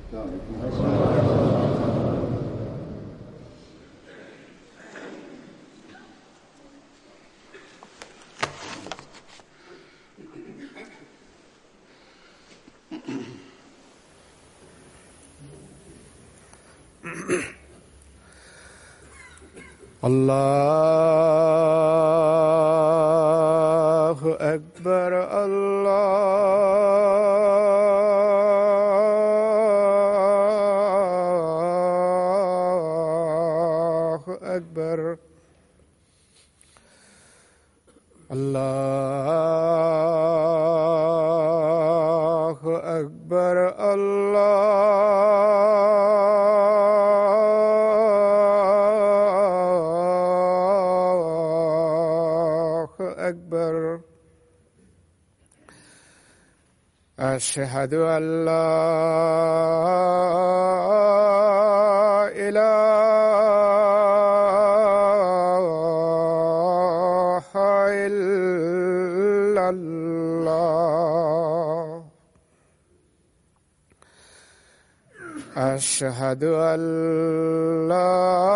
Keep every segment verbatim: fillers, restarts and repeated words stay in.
الله أكبر الله أكبر الله أكبر أشهد أن لا إله إلا الله أشهد أن لا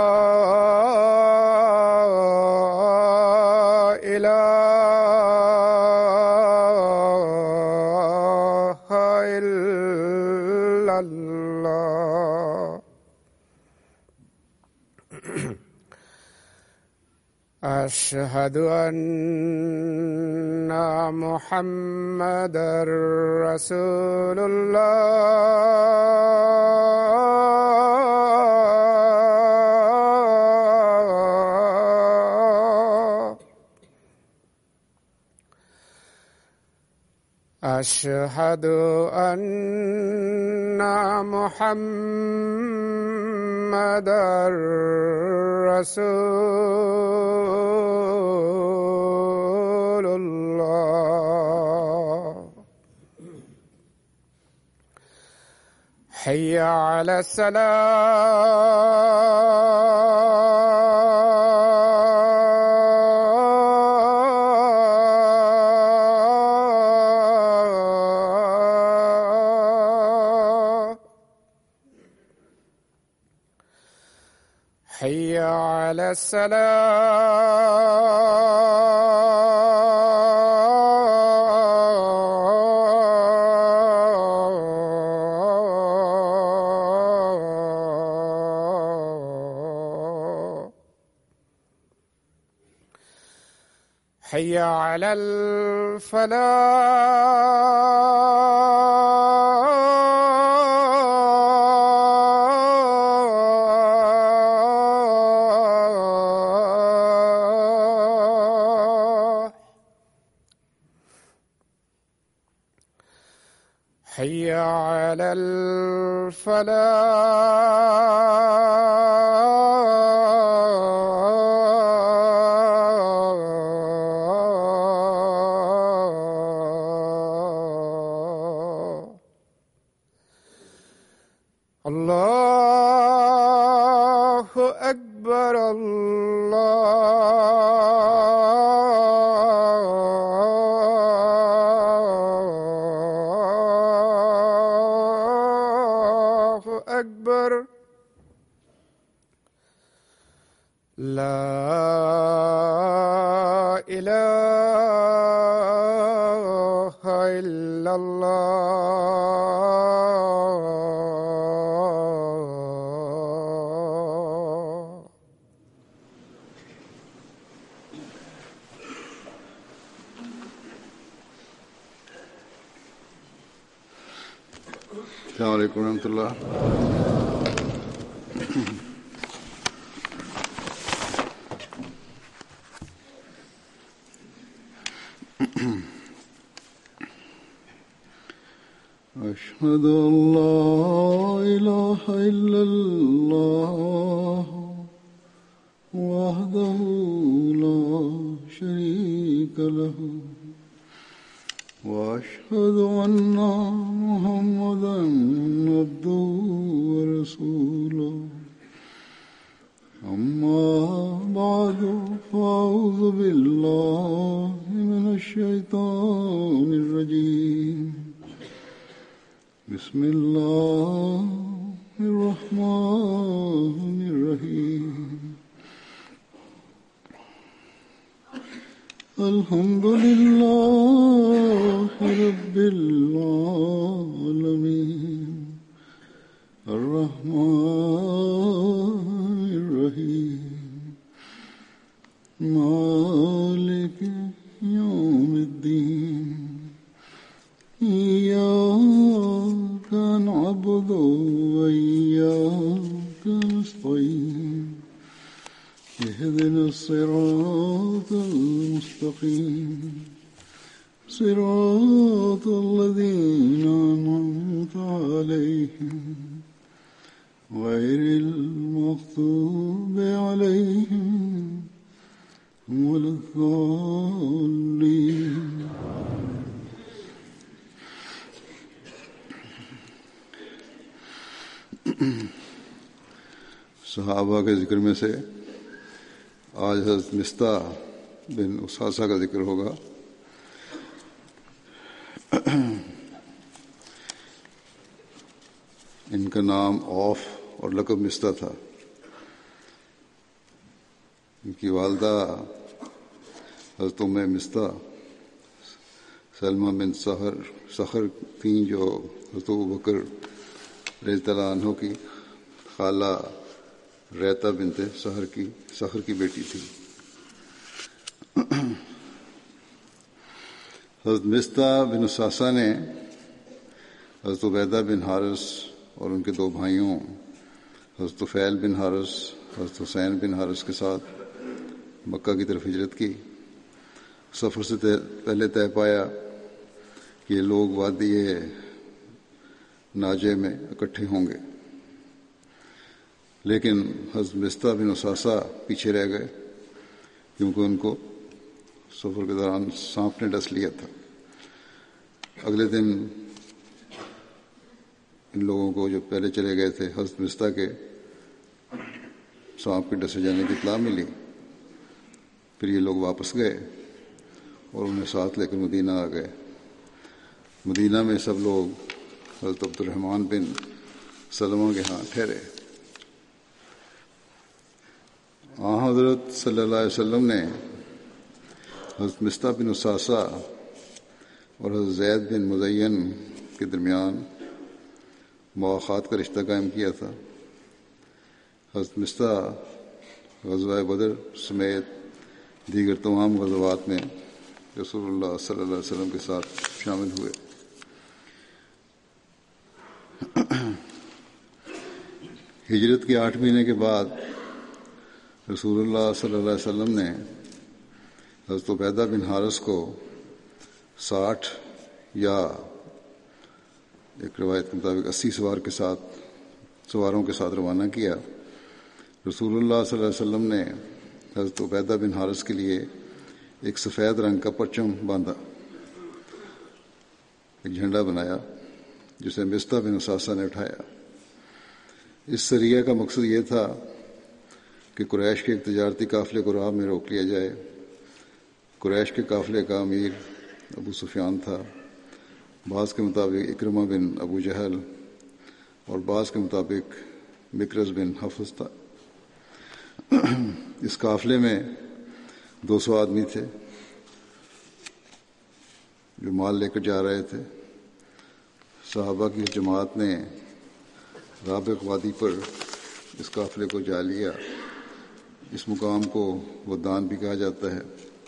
إله أشهد أن محمدًا رسول الله أشهد أن محمدًا رسول الله حي على الصلاة حي على الصلاة حي على الفلاح حي على الفلاح الله أكبر الله أكبر لا إله إلا الله السلام عليكم ورحمة الله. أشهد أن لا إله إلا الله وحده لا شريك له وأشهد أن محمدًا عبده ورسوله أما بعد فأعوذ بالله من الشيطان الرجيم بسم الله الرحمن الرحيم الحمد لله رب العالمين الرحمن الرحيم مالك يوم الدين إياك نعبد وإياك نستعين اهدنا الصراط المستقيم صراط الذين أنعمت عليهم غير المغضوب عليهم ولا الضالين. صحابہ کے ذکر میں سے آج حضرت مصطح بن اساسہ کا ذکر ہوگا. ان کا نام اوف اور لقب مصطح تھا. ان کی والدہ حضرت ام مصطح سلمہ بن سخر سخر تھیں جو حضرت ابوبکر رضی اللہ عنہ کی خالہ ریتا بنت سخر کی سخر کی بیٹی تھی. حضرت مصطح بن اساسہ نے حضرت عبیدہ بن حارث اور ان کے دو بھائیوں حضرت طفیل بن حارث حضرت حسین بن حارث کے ساتھ مکہ کی طرف ہجرت کی. سفر سے پہلے طے پایا کہ یہ لوگ وادی ناجے میں اکٹھے ہوں گے، لیکن حضرت مصطح بن اساسہ پیچھے رہ گئے کیونکہ ان کو سفر کے دوران سانپ نے ڈس لیا تھا. اگلے دن ان لوگوں کو جو پہلے چلے گئے تھے حضرت مصطح کے سانپ کے ڈسے جانے کی اطلاع ملی. پھر یہ لوگ واپس گئے اور انہیں ساتھ لے کر مدینہ آ گئے. مدینہ میں سب لوگ حضرت عبد الرحمن بن سلمہ کے ہاں ٹھہرے. آن حضرت صلی اللہ علیہ وسلم نے حضرت مصطح بن اساسہ اور حضرت زید بن مزین کے درمیان مواخات کا رشتہ قائم کیا تھا. حضرت مصطح غزوہ بدر سمیت دیگر تمام غزوات میں رسول اللہ صلی اللہ علیہ وسلم کے ساتھ شامل ہوئے. ہجرت کے آٹھ مہینے کے بعد رسول اللہ صلی اللہ علیہ وسلم نے حضرت عبیدہ بن حارث کو ساٹھ یا ایک روایت کے مطابق اسی سوار کے ساتھ سواروں کے ساتھ روانہ کیا. رسول اللہ صلی اللہ علیہ وسلم نے حضرت عبیدہ بن حارث کے لیے ایک سفید رنگ کا پرچم باندھا، ایک جھنڈا بنایا جسے مصطح بن اساسہ نے اٹھایا. اس سریہ کا مقصد یہ تھا کہ قریش کے ایک تجارتی قافلے کو راہ میں روک لیا جائے. قریش کے قافلے کا امیر ابو سفیان تھا، بعض کے مطابق اکرمہ بن ابو جہل اور بعض کے مطابق مکرز بن حفص تھا. اس قافلے میں دو سو آدمی تھے جو مال لے کر جا رہے تھے. صحابہ کی جماعت نے رابق وادی پر اس قافلے کو جا لیا. اس مقام کو ودان بھی کہا جاتا ہے.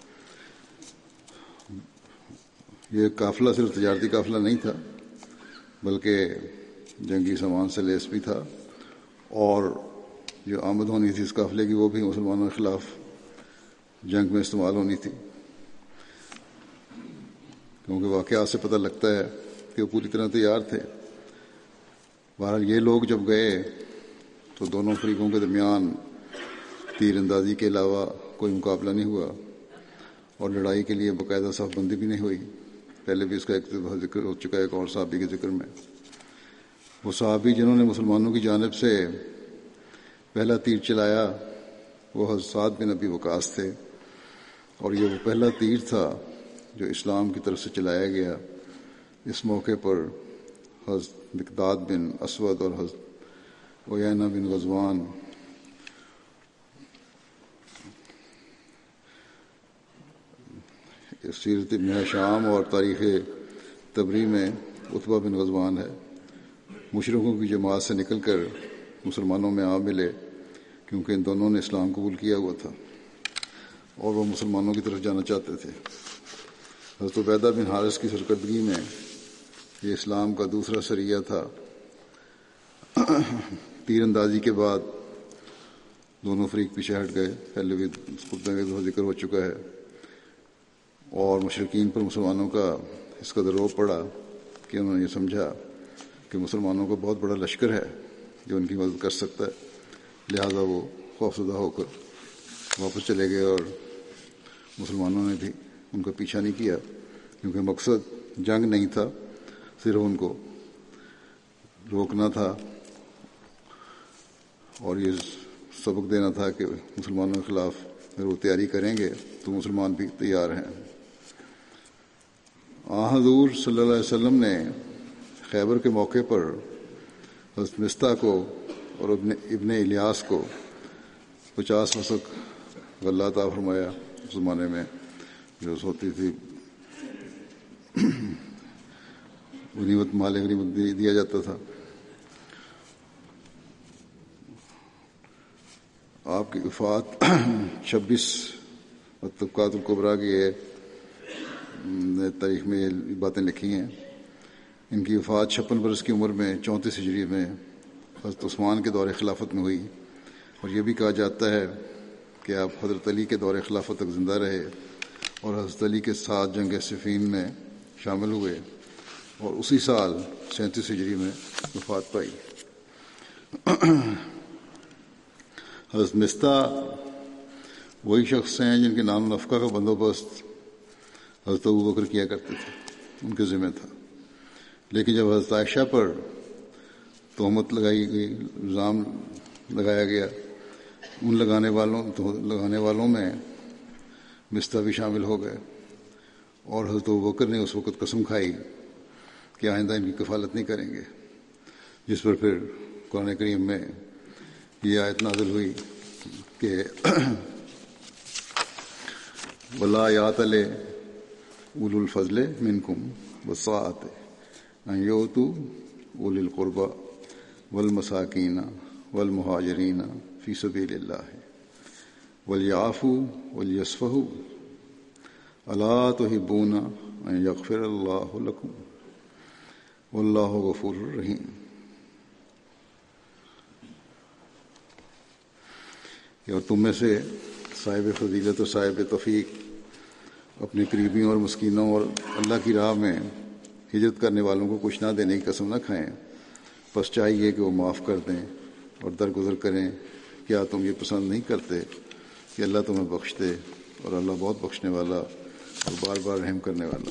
یہ قافلہ صرف تجارتی قافلہ نہیں تھا بلکہ جنگی سامان سے لیس بھی تھا، اور جو آمد ہونی تھی اس قافلے کی وہ بھی مسلمانوں کے خلاف جنگ میں استعمال ہونی تھی، کیونکہ واقعات سے پتہ لگتا ہے کہ وہ پوری طرح تیار تھے. بہرحال یہ لوگ جب گئے تو دونوں فریقوں کے درمیان تیر اندازی کے علاوہ کوئی مقابلہ نہیں ہوا اور لڑائی کے لیے باقاعدہ صف بندی بھی نہیں ہوئی. پہلے بھی اس کا ایک ذکر ہو چکا ہے ایک اور صحابی کے ذکر میں. وہ صحابی جنہوں نے مسلمانوں کی جانب سے پہلا تیر چلایا وہ حضرت سعد بن ابی وقاص تھے، اور یہ وہ پہلا تیر تھا جو اسلام کی طرف سے چلایا گیا. اس موقع پر حضرت مقداد بن اسود اور حضرت عیینہ بن غزوان سیرت ابن ہشام اور تاریخ تبری میں عتبہ بن غزوان ہے، مشرکوں کی جماعت سے نکل کر مسلمانوں میں آ ملے، کیونکہ ان دونوں نے اسلام قبول کیا ہوا تھا اور وہ مسلمانوں کی طرف جانا چاہتے تھے۔ حضرت عبیدہ بن حارث کی سرکردگی میں یہ اسلام کا دوسرا سریہ تھا۔ تیر اندازی کے بعد دونوں فریق پیچھے ہٹ گئے، پہلے بھی خطبے میں ذکر ہو چکا ہے، اور مشرکین پر مسلمانوں کا اس قدر روب پڑا کہ انہوں نے یہ سمجھا کہ مسلمانوں کو بہت بڑا لشکر ہے جو ان کی مدد کر سکتا ہے، لہذا وہ خوفزدہ ہو کر واپس چلے گئے، اور مسلمانوں نے بھی ان کا پیچھا نہیں کیا، کیونکہ مقصد جنگ نہیں تھا، صرف ان کو روکنا تھا اور یہ سبق دینا تھا کہ مسلمانوں کے خلاف اگر وہ تیاری کریں گے تو مسلمان بھی تیار ہیں۔ آن حضور صلی اللہ علیہ وسلم نے خیبر کے موقع پر حضرت مستہ کو اور ابن ابن الیاس کو پچاس وسق غلہ عطا فرمایا۔ اس زمانے میں جو ہوتی تھی غنیمت، مال غنیمت دیا جاتا تھا۔ آپ کی وفات چھبیس طبقات الکبریٰ کی ہے، تاریخ میں یہ باتیں لکھی ہیں۔ ان کی وفات چھپن برس کی عمر میں چونتیس ہجری میں حضرت عثمان کے دور خلافت میں ہوئی، اور یہ بھی کہا جاتا ہے کہ آپ حضرت علی کے دور خلافت تک زندہ رہے اور حضرت علی کے ساتھ جنگ صفین میں شامل ہوئے، اور اسی سال سینتیس ہجری میں وفات پائی۔ حضرت مستہ وہی شخص ہیں جن کے نام و نفقہ کا بندوبست حضرت ابوبکر کیا کرتے تھے، ان کے ذمہ تھا، لیکن جب حضرت عائشہ پر تہمت لگائی گئی، الزام لگایا گیا، ان لگانے والوں لگانے والوں میں مستہ بھی شامل ہو گئے، اور حضرت ابوبکر نے اس وقت قسم کھائی کہ آئندہ ان کی کفالت نہیں کریں گے، جس پر پھر قرآن کریم میں یہ آیت نازل ہوئی کہ وَلَا يَأْتَلِ أُولُو الْفَضْلِ مِنْكُمْ وَالسَّعَةِ أَنْ يُؤْتُوا أُولِي الْقُرْبَى وَالْمَسَاكِينَ وَالْمُهَاجِرِينَ فِي سَبِيلِ اللَّهِ وَلْيَعْفُوا وَلْيَصْفَحُوا أَلَا تُحِبُّونَ أَنْ يَغْفِرَ اللَّهُ لَكُمْ وَاللَّهُ غَفُورٌ رَحِيمٌ۔ اور تم میں سے صاحب فضیلت اور صاحب توفیق اپنے قریبیوں اور مسکینوں اور اللہ کی راہ میں ہجرت کرنے والوں کو کچھ نہ دینے کی قسم نہ کھائیں، بس چاہیے کہ وہ معاف کر دیں اور درگزر کریں۔ کیا تم یہ پسند نہیں کرتے کہ اللہ تمہیں بخش دے، اور اللہ بہت بخشنے والا اور بار بار رحم کرنے والا۔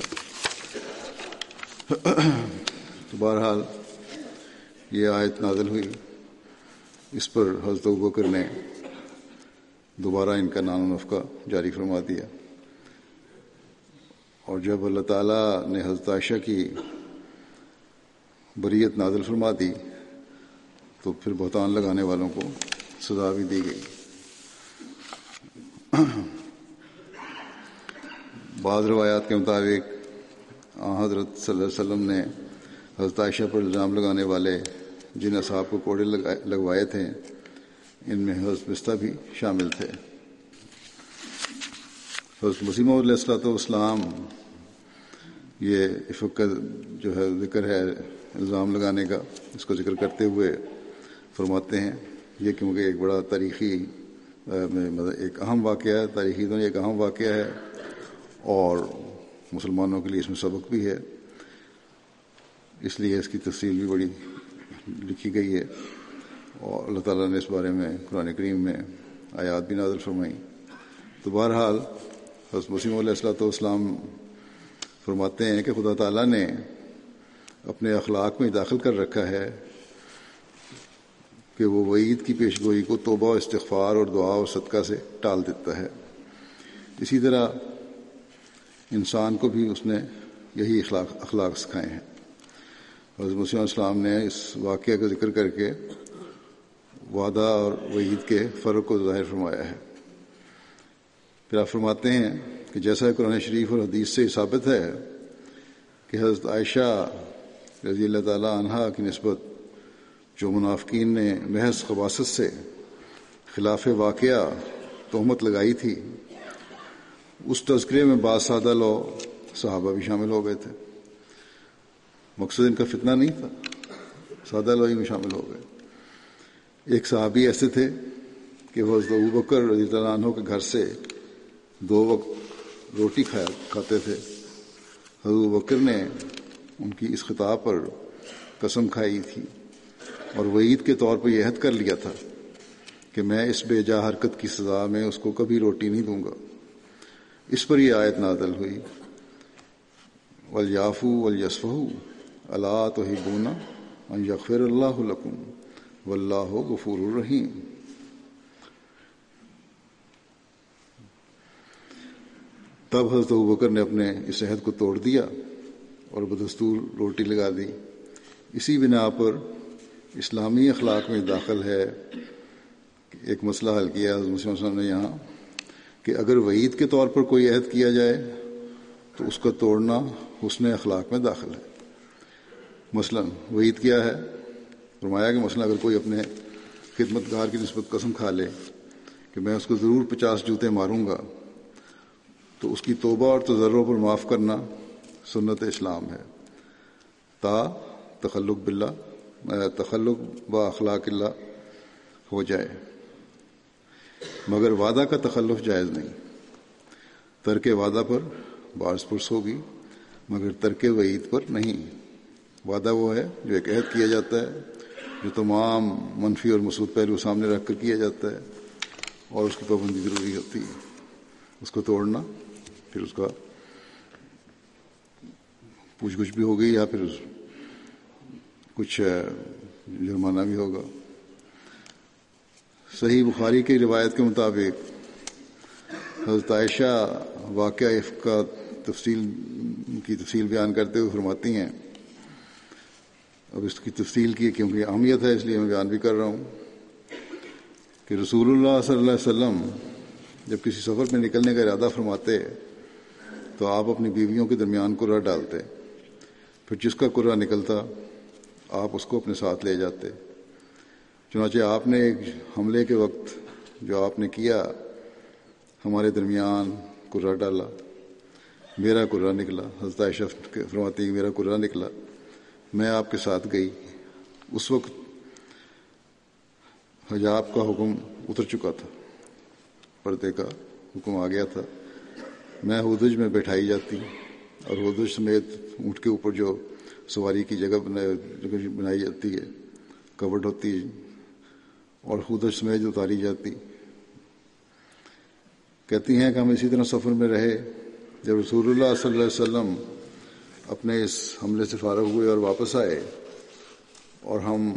تو بہرحال یہ آیت نازل ہوئی، اس پر حضرت ابوبکر نے دوبارہ ان کا نان و نفقہ جاری فرما دیا، اور جب اللہ تعالیٰ نے حضرت عائشہ کی بریت نازل فرما دی تو پھر بہتان لگانے والوں کو سزا بھی دی گئی۔ بعض روایات کے مطابق آن حضرت صلی اللہ علیہ وسلم نے حضرت عائشہ پر الزام لگانے والے جن اصحاب کو کوڑے لگوائے تھے، ان میں حضرت مستہ بھی شامل تھے۔ حضرت مسیح موعود علیہ الصلوۃ والسلام یہ افق کا جو ہے ذکر ہے الزام لگانے کا، اس کو ذکر کرتے ہوئے فرماتے ہیں یہ کیونکہ ایک بڑا تاریخی ایک اہم واقعہ ہے، تاریخی دنیا ایک اہم واقعہ ہے، اور مسلمانوں کے لیے اس میں سبق بھی ہے، اس لیے اس کی تفصیل بھی بڑی لکھی گئی ہے، اور اللہ تعالیٰ نے اس بارے میں قرآن کریم میں آیات بھی نازل فرمائیں۔ تو بہرحال حضرت مسیح علیہ الصلوۃ والسلام فرماتے ہیں کہ خدا تعالیٰ نے اپنے اخلاق میں داخل کر رکھا ہے کہ وہ وعید کی پیشگوئی کو توبہ و استغفار اور دعا اور صدقہ سے ٹال دیتا ہے۔ اسی طرح انسان کو بھی اس نے یہی اخلاق اخلاق سکھائے ہیں۔ حضرت مسیح علیہ السلام نے اس واقعہ کا ذکر کر کے وعدہ اور وعید کے فرق کو ظاہر فرمایا ہے۔ پھر آپ فرماتے ہیں کہ جیسا قرآن شریف اور حدیث سے ثابت ہے کہ حضرت عائشہ رضی اللہ تعالیٰ عنہا کی نسبت جو منافقین نے محض خباثت سے خلاف واقعہ تہمت لگائی تھی، اس تذکرے میں بعض سادہ لو صحابہ بھی شامل ہو گئے تھے۔ مقصد ان کا فتنہ نہیں تھا، سادہ لو ہی میں شامل ہو گئے۔ ایک صحابی ایسے تھے کہ وہ حضرت ابوبکر رضی اللہ عنہ کے گھر سے دو وقت روٹی کھایا کھاتے تھے۔ حضرت ابوبکر نے ان کی اس خطاب پر قسم کھائی تھی اور وعید کے طور پر یہ عہد کر لیا تھا کہ میں اس بے جا حرکت کی سزا میں اس کو کبھی روٹی نہیں دوں گا۔ اس پر یہ آیت نازل ہوئی، وَلْيَعْفُوا وَلْيَصْفَحُوا أَلَا تُحِبُّونَ أَن يَغْفِرَ اللَّهُ لَكُمْ وَاللَّهُ غَفُورٌ رَحِيمٌ۔ تب حضرت ابوبکر نے اپنے اس عہد کو توڑ دیا اور بدستور روٹی لگا دی۔ اسی بنا پر اسلامی اخلاق میں داخل ہے کہ ایک مسئلہ حل کیا حضرت مسیح علیہ السلام نے یہاں کہ اگر وعید کے طور پر کوئی عہد کیا جائے تو اس کا توڑنا حسن اخلاق میں داخل ہے۔ مثلا وعید کیا ہے؟ فرمایا کہ مثلا اگر کوئی اپنے خدمت گار کی نسبت قسم کھا لے کہ میں اس کو ضرور پچاس جوتے ماروں گا، تو اس کی توبہ اور تضرع پر معاف کرنا سنت اسلام ہے تا تخلق باللہ تخلق با اخلاق اللہ ہو جائے، مگر وعدہ کا تخلف جائز نہیں۔ ترک وعدہ پر باعث پرس ہوگی مگر ترک وعید پر نہیں۔ وعدہ وہ ہے جو ایک عہد کیا جاتا ہے، جو تمام منفی اور مثبت پہلو سامنے رکھ کر کیا جاتا ہے اور اس کی پابندی ضروری ہوتی ہے۔ اس کو توڑنا پھر اس کا پوچھ گچھ بھی ہوگی یا پھر کچھ جرمانہ بھی ہوگا۔ صحیح بخاری کی روایت کے مطابق حضرت عائشہ واقعہ افک کا تفصیل کی تفصیل بیان کرتے ہوئے فرماتی ہیں، اب اس کی تفصیل کی کیونکہ اہمیت ہے اس لیے میں بیان بھی کر رہا ہوں، کہ رسول اللہ صلی اللہ علیہ وسلم جب کسی سفر میں نکلنے کا ارادہ فرماتے تو آپ اپنی بیویوں کے درمیان قرعہ ڈالتے، پھر جس کا قرعہ نکلتا آپ اس کو اپنے ساتھ لے جاتے۔ چنانچہ آپ نے ایک حملے کے وقت جو آپ نے کیا ہمارے درمیان قرعہ ڈالا، میرا قرعہ نکلا۔ حضرت عائشہ فرماتی ہے میرا قرعہ نکلا، میں آپ کے ساتھ گئی۔ اس وقت حجاب کا حکم اتر چکا تھا، پردے کا حکم آ گیا تھا۔ میں ہودج میں بیٹھائی جاتی اور ہودج سمیت اونٹ کے اوپر جو سواری کی جگہ بنائی جاتی ہے، کورڈ ہوتی ہے، اور ہودج سمیت اتاری جاتی۔ کہتی ہیں کہ ہم اسی طرح سفر میں رہے۔ جب رسول اللہ صلی اللہ علیہ وسلم اپنے اس حملے سے فارغ ہوئے اور واپس آئے اور ہم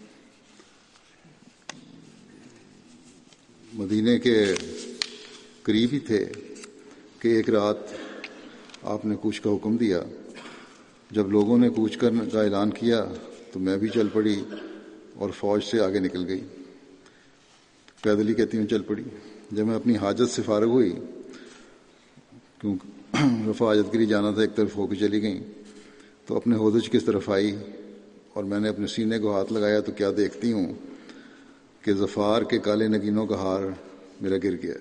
مدینے کے قریب ہی تھے کہ ایک رات آپ نے کوچ کا حکم دیا۔ جب لوگوں نے کوچ کرنے کا اعلان کیا تو میں بھی چل پڑی اور فوج سے آگے نکل گئی۔ پیدل ہی کہتی ہوں چل پڑی۔ جب میں اپنی حاجت سے فارغ ہوئی، کیونکہ رفع حاجت کے لیے جانا تھا، ایک طرف ہو کے چلی گئیں، تو اپنے ہودج کی طرف آئی اور میں نے اپنے سینے کو ہاتھ لگایا تو کیا دیکھتی ہوں کہ ظفار کے کالے نگینوں کا ہار میرا گر گیا۔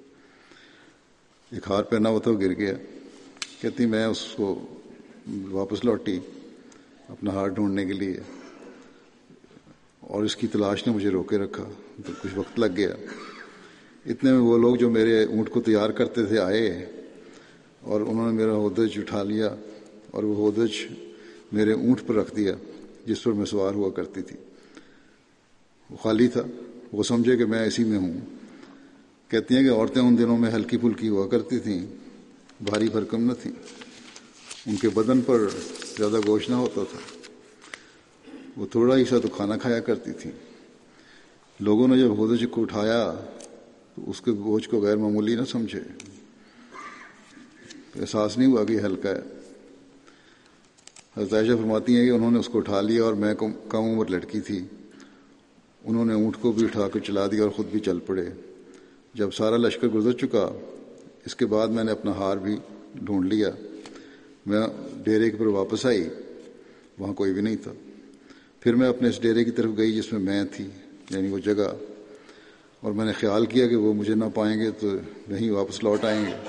ایک ہار پہنا ہوا تھا، وہ گر گیا۔ کہتی میں اس کو واپس لوٹی اپنا ہار ڈھونڈنے کے لیے، اور اس کی تلاش نے مجھے روکے رکھا تو کچھ وقت لگ گیا۔ اتنے میں وہ لوگ جو میرے اونٹ کو تیار کرتے تھے آئے اور انہوں نے میرا ہودج اٹھا لیا اور وہ ہودج میرے اونٹ پر رکھ دیا جس پر میں سوار ہوا کرتی تھی۔ وہ خالی تھا، وہ سمجھے کہ میں اسی میں ہوں۔ کہتی ہیں کہ عورتیں ان دنوں میں ہلکی پھلکی ہوا کرتی تھیں، بھاری بھرکم نہ تھیں، ان کے بدن پر زیادہ گوشت نہ ہوتا تھا، وہ تھوڑا ہی سا تو کھانا کھایا کرتی تھیں۔ لوگوں نے جب ہودج کو اٹھایا تو اس کے بوجھ کو غیر معمولی نہ سمجھے، احساس نہیں ہوا کہ یہ ہلکا ہے۔ حضرت عائشہ فرماتی ہیں کہ انہوں نے اس کو اٹھا لیا اور میں کم عمر لڑکی تھی، انہوں نے اونٹ کو بھی اٹھا کر چلا دیا اور خود بھی چل پڑے۔ جب سارا لشکر گزر چکا اس کے بعد میں نے اپنا ہار بھی ڈھونڈ لیا، میں ڈیرے پر واپس آئی، وہاں کوئی بھی نہیں تھا۔ پھر میں اپنے اس ڈیرے کی طرف گئی جس میں میں تھی، یعنی وہ جگہ، اور میں نے خیال کیا کہ وہ مجھے نہ پائیں گے تو نہیں واپس لوٹ آئیں گے۔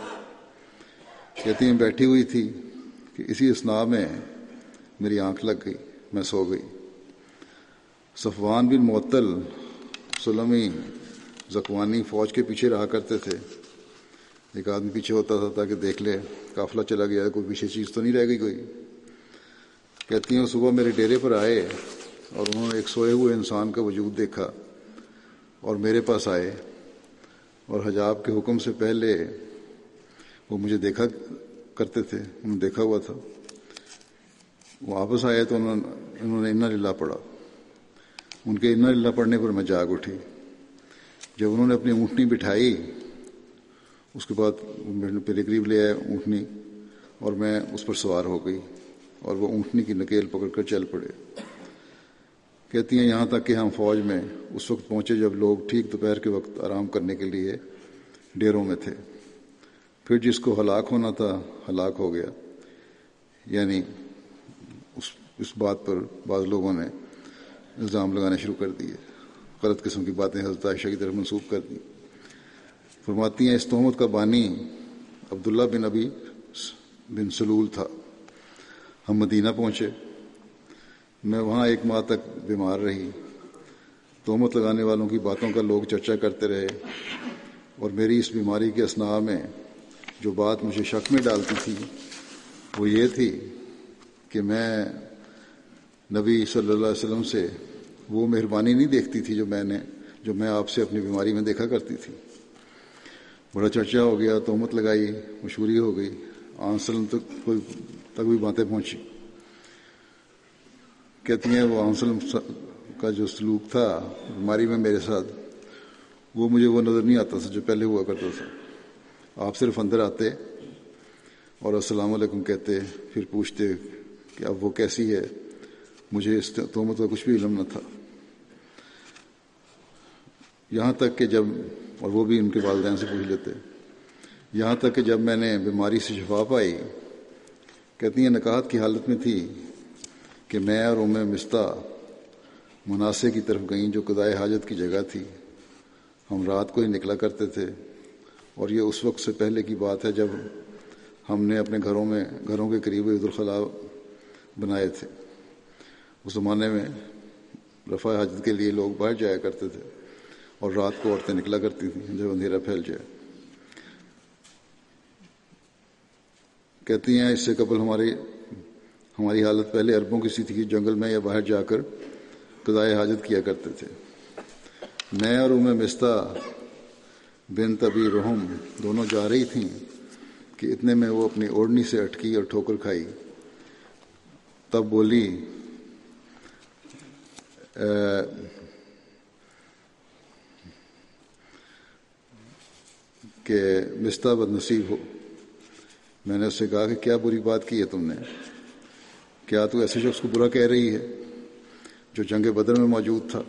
کہتی ہیں بیٹھی ہوئی تھی کہ اسی اثناء میں میری آنکھ لگ گئی، میں سو گئی۔ صفوان بن معطل سلمی زکوانی فوج کے پیچھے رہا کرتے تھے۔ ایک آدمی پیچھے ہوتا تھا تاکہ دیکھ لے قافلہ چلا گیا، کوئی پیچھے چیز تو نہیں رہ گئی کوئی۔ کہتی ہیں صبح میرے ڈیرے پر آئے اور انہوں نے ایک سوئے ہوئے انسان کا وجود دیکھا اور میرے پاس آئے، اور حجاب کے حکم سے پہلے وہ مجھے دیکھا کرتے تھے، انہوں نے دیکھا ہوا تھا۔ وہ واپس آئے تو انہوں نے انا للہ پڑھا۔ ان کے انا للہ پڑھنے پر میں جاگ اٹھی۔ جب انہوں نے اپنی اونٹنی بٹھائی اس کے بعد میرے قریب لے آئے اونٹنی، اور میں اس پر سوار ہو گئی اور وہ اونٹنی کی نکیل پکڑ کر چل پڑے۔ کہتی ہیں یہاں تک کہ ہم فوج میں اس وقت پہنچے جب لوگ ٹھیک دوپہر کے وقت آرام کرنے کے لیے ڈیروں میں تھے۔ پھر جس کو ہلاک ہونا تھا ہلاک ہو گیا، یعنی اس اس بات پر بعض لوگوں نے الزام لگانے شروع کر دیے، غلط قسم کی باتیں حضرت عائشہ کی طرف منسوب کر دی۔ فرماتی ہیں اس تہمت کا بانی عبداللہ بن ابی بن سلول تھا۔ ہم مدینہ پہنچے، میں وہاں ایک ماہ تک بیمار رہی۔ تہمت لگانے والوں کی باتوں کا لوگ چرچا کرتے رہے، اور میری اس بیماری کے اثناء میں جو بات مجھے شک میں ڈالتی تھی وہ یہ تھی کہ میں نبی صلی اللہ علیہ وسلم سے وہ مہربانی نہیں دیکھتی تھی جو میں نے جو میں آپ سے اپنی بیماری میں دیکھا کرتی تھی۔ بڑا چرچا ہو گیا، تہمت لگائی، مشہوری ہو گئی، آن سلم تک کوئی تک بھی باتیں پہنچی۔ کہتی ہیں وہ آن سلم کا جو سلوک تھا بیماری میں میرے ساتھ، وہ مجھے وہ نظر نہیں آتا تھا جو پہلے ہوا کرتا تھا۔ آپ صرف اندر آتے اور السلام علیکم کہتے، پھر پوچھتے کہ اب وہ کیسی ہے۔ مجھے اس تہمت کا کچھ بھی علم نہ تھا، یہاں تک کہ جب اور وہ بھی ان کے والدین سے پوچھ لیتے، یہاں تک کہ جب میں نے بیماری سے شفا پائی، کہتی ہیں نکاحت کی حالت میں تھی کہ میں اور ام مستہ مناسے کی طرف گئیں جو قضائے حاجت کی جگہ تھی۔ ہم رات کو ہی نکلا کرتے تھے، اور یہ اس وقت سے پہلے کی بات ہے جب ہم نے اپنے گھروں میں گھروں کے قریب عید الخلا بنائے تھے۔ اس زمانے میں رفع حاجت کے لیے لوگ باہر جایا کرتے تھے اور رات کو عورتیں نکلا کرتی تھیں جب اندھیرا پھیل جائے۔ کہتی ہیں اس سے قبل ہماری ہماری حالت پہلے عربوں کی سی تھی کہ جنگل میں یا باہر جا کر قضائے حاجت کیا کرتے تھے۔ میں اور ام مستہ بنت ابی رحم دونوں جا رہی تھیں کہ اتنے میں وہ اپنی اوڑھنی سے اٹکی اور ٹھوکر کھائی۔ تب بولی کہ مستہ بد نصیب ہو۔ میں نے اس سے کہا کہ کیا بری بات کی ہے تم نے؟ کیا تو ایسے شخص کو برا کہہ رہی ہے جو جنگ بدر میں موجود تھا؟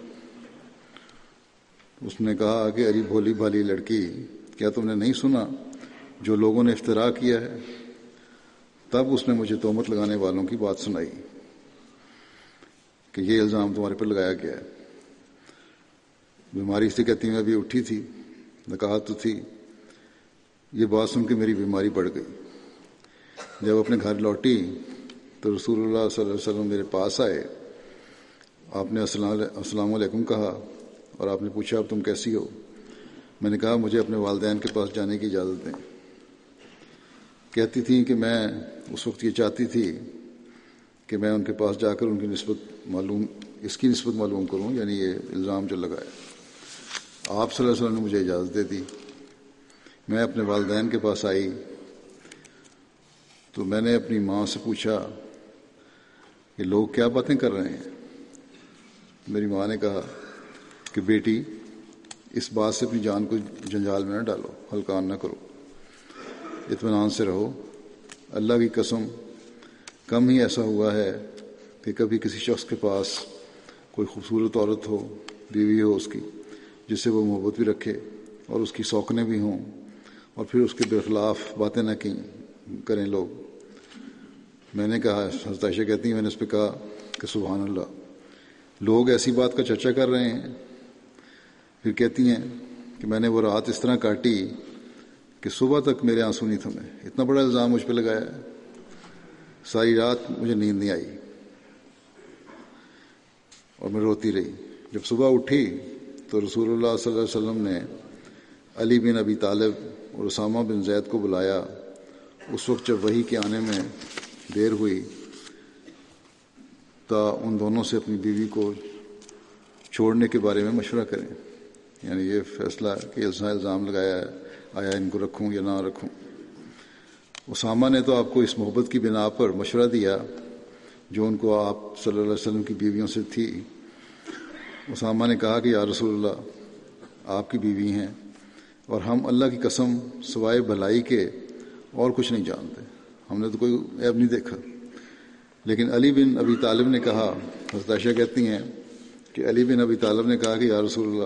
اس نے کہا کہ ارے بھولی بھالی لڑکی، کیا تم نے نہیں سنا جو لوگوں نے افتراء کیا ہے؟ تب اس نے مجھے تہمت لگانے والوں کی بات سنائی کہ یہ الزام تمہارے پر لگایا گیا ہے۔ بیماری سے کہتی میں ابھی اٹھی تھی، نکاحت تو تھی۔ یہ بات سن کے میری بیماری بڑھ گئی۔ جب اپنے گھر لوٹی تو رسول اللہ صلی اللہ علیہ وسلم میرے پاس آئے۔ آپ نے السلام علیکم کہا اور آپ نے پوچھا اب تم کیسی ہو؟ میں نے کہا مجھے اپنے والدین کے پاس جانے کی اجازت دیں۔ کہتی تھیں کہ میں اس وقت یہ چاہتی تھی کہ میں ان کے پاس جا کر ان کی نسبت معلوم اس کی نسبت معلوم کروں، یعنی یہ الزام جو لگایا۔ آپ صلی اللہ علیہ وسلم نے مجھے اجازت دے دی۔ میں اپنے والدین کے پاس آئی تو میں نے اپنی ماں سے پوچھا کہ لوگ کیا باتیں کر رہے ہیں؟ میری ماں نے کہا کہ بیٹی اس بات سے اپنی جان کو جنجال میں نہ ڈالو، ہلکان نہ کرو، اطمینان سے رہو۔ اللہ کی قسم کم ہی ایسا ہوا ہے کہ کبھی کسی شخص کے پاس کوئی خوبصورت عورت ہو، بیوی ہو اس کی، جس سے وہ محبت بھی رکھے اور اس کی سوکھنے بھی ہوں، اور پھر اس کے برخلاف باتیں نہ کی کریں لوگ۔ میں نے کہا، حضرت عائشہ کہتی ہیں، میں نے اس پہ کہا کہ سبحان اللہ، لوگ ایسی بات کا چرچا کر رہے ہیں۔ پھر کہتی ہیں کہ میں نے وہ رات اس طرح کاٹی کہ صبح تک میرے آنسو نہیں تھمے۔ اتنا بڑا الزام مجھ پہ لگایا، ساری رات مجھے نیند نہیں آئی اور میں روتی رہی۔ جب صبح اٹھی تو رسول اللہ صلی اللہ علیہ وسلم نے علی بن ابی طالب اور اسامہ بن زید کو بلایا۔ اس وقت جب وحی کے آنے میں دیر ہوئی تا ان دونوں سے اپنی بیوی کو چھوڑنے کے بارے میں مشورہ کریں، یعنی یہ فیصلہ کہ الزام لگایا ہے، آیا ان کو رکھوں یا نہ رکھوں۔ اسامہ نے تو آپ کو اس محبت کی بنا پر مشورہ دیا جو ان کو آپ صلی اللہ علیہ وسلم کی بیویوں سے تھی۔ اسامہ نے کہا کہ یا رسول اللہ، آپ کی بیوی ہیں اور ہم اللہ کی قسم سوائے بھلائی کے اور کچھ نہیں جانتے، ہم نے تو کوئی عیب نہیں دیکھا۔ لیکن علی بن ابی طالب نے کہا، حضرت عائشہ کہتی ہیں کہ علی بن ابی طالب نے کہا کہ یا رسول اللہ،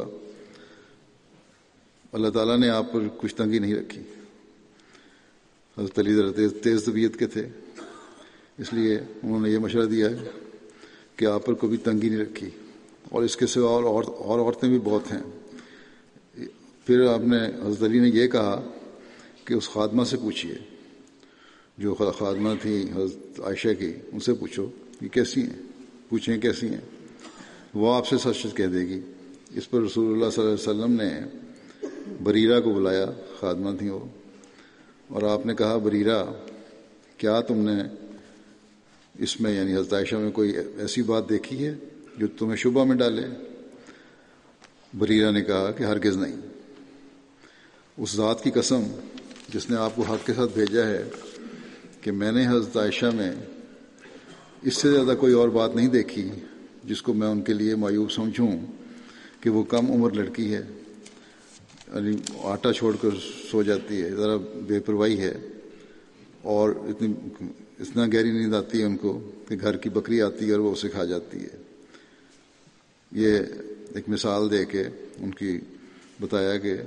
اللہ تعالیٰ نے آپ پر کچھ تنگی نہیں رکھی۔ حضرت علی ذرا تیز تیز طبیعت کے تھے، اس لیے انہوں نے یہ مشورہ دیا ہے کہ آپ پر کبھی تنگی نہیں رکھی، اور اس کے سوا اور اور عورتیں بھی بہت ہیں۔ پھر آپ نے حضرت علی نے یہ کہا کہ اس خادمہ سے پوچھیے، جو خادمہ تھی حضرت عائشہ کی، ان سے پوچھو کہ کیسی ہیں، پوچھیں کیسی ہیں، وہ آپ سے سچ سچ کہہ دے گی۔ اس پر رسول اللہ صلی اللہ علیہ وسلم نے بریرہ کو بلایا، خادمہ تھیں وہ، اور آپ نے کہا، بریرہ، کیا تم نے اس میں یعنی حضرت عائشہ میں کوئی ایسی بات دیکھی ہے جو تمہیں شبہ میں ڈالے؟ بریرہ نے کہا کہ ہرگز نہیں۔ اس ذات کی قسم جس نے آپ کو حق کے ساتھ بھیجا ہے کہ میں نے حضرت عائشہ میں اس سے زیادہ کوئی اور بات نہیں دیکھی جس کو میں ان کے لیے معیوب سمجھوں کہ وہ کم عمر لڑکی ہے، یعنی آٹا چھوڑ کر سو جاتی ہے، ذرا بے پرواہی ہے، اور اتنی اتنا گہری نیند آتی ہے ان کو کہ گھر کی بکری آتی ہے اور وہ اسے کھا جاتی ہے۔ یہ ایک مثال دے کے ان کی بتایا کہ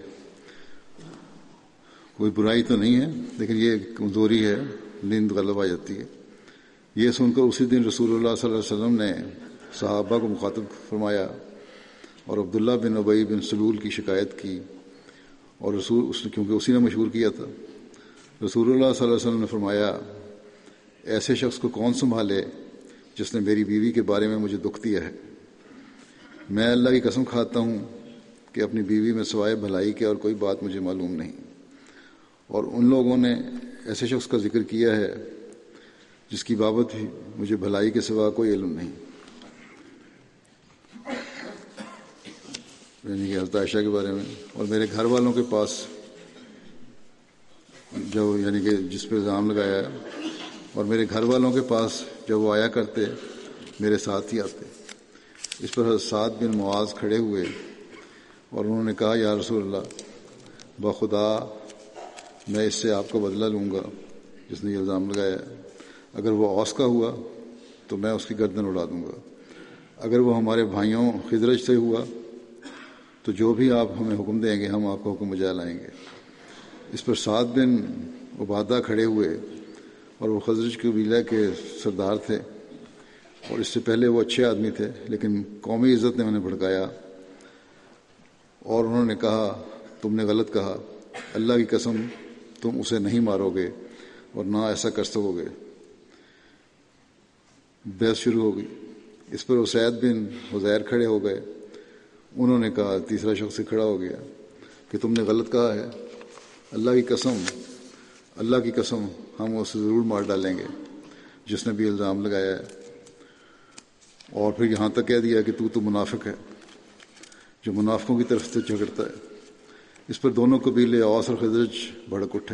کوئی برائی تو نہیں ہے، لیکن یہ کمزوری ہے، نیند غالب آ جاتی ہے۔ یہ سن کر اسی دن رسول اللہ صلی اللہ علیہ وسلم نے صحابہ کو مخاطب فرمایا اور عبداللہ بن ابی بن سلول کی شکایت کی، اور رسول اس نے کیونکہ اسی نے مشہور کیا تھا، رسول اللہ صلی اللہ علیہ وسلم نے فرمایا، ایسے شخص کو کون سنبھالے جس نے میری بیوی کے بارے میں مجھے دکھ دیا ہے؟ میں اللہ کی قسم کھاتا ہوں کہ اپنی بیوی میں سوائے بھلائی کے اور کوئی بات مجھے معلوم نہیں۔ اور ان لوگوں نے ایسے شخص کا ذکر کیا ہے جس کی بابت بھی مجھے بھلائی کے سوا کوئی علم نہیں، یعنی کہ حضرت عائشہ کے بارے میں۔ اور میرے گھر والوں کے پاس جو یعنی کہ جس پہ الزام لگایا ہے، اور میرے گھر والوں کے پاس جب وہ آیا کرتے میرے ساتھ ہی آتے۔ اس پر حضرت سعد بن معاذ کھڑے ہوئے اور انہوں نے کہا، یا رسول اللہ، بخدا میں اس سے آپ کا بدلہ لوں گا جس نے یہ الزام لگایا ہے۔ اگر وہ اوس کا ہوا تو میں اس کی گردن اڑا دوں گا، اگر وہ ہمارے بھائیوں خزرج سے ہوا تو جو بھی آپ ہمیں حکم دیں گے ہم آپ کو حکم بجا لائیں گے۔ اس پر سعد بن عبادہ کھڑے ہوئے، اور وہ خزرج قبیلہ کے سردار تھے، اور اس سے پہلے وہ اچھے آدمی تھے، لیکن قومی عزت نے انہیں بھڑکایا، اور انہوں نے کہا، تم نے غلط کہا، اللہ کی قسم تم اسے نہیں مارو گے اور نہ ایسا کر سکو گے۔ بحث شروع ہو گئی۔ اس پر اسید بن حذیر کھڑے ہو گئے، انہوں نے کہا، تیسرا شخص سے کھڑا ہو گیا کہ تم نے غلط کہا ہے، اللہ کی قسم اللہ کی قسم ہم اسے ضرور مار ڈالیں گے جس نے بھی الزام لگایا ہے۔ اور پھر یہاں تک کہہ دیا کہ تو تو منافق ہے جو منافقوں کی طرف سے جھگڑتا ہے۔ اس پر دونوں قبیلے اوس اور خزرج بھڑک اٹھے،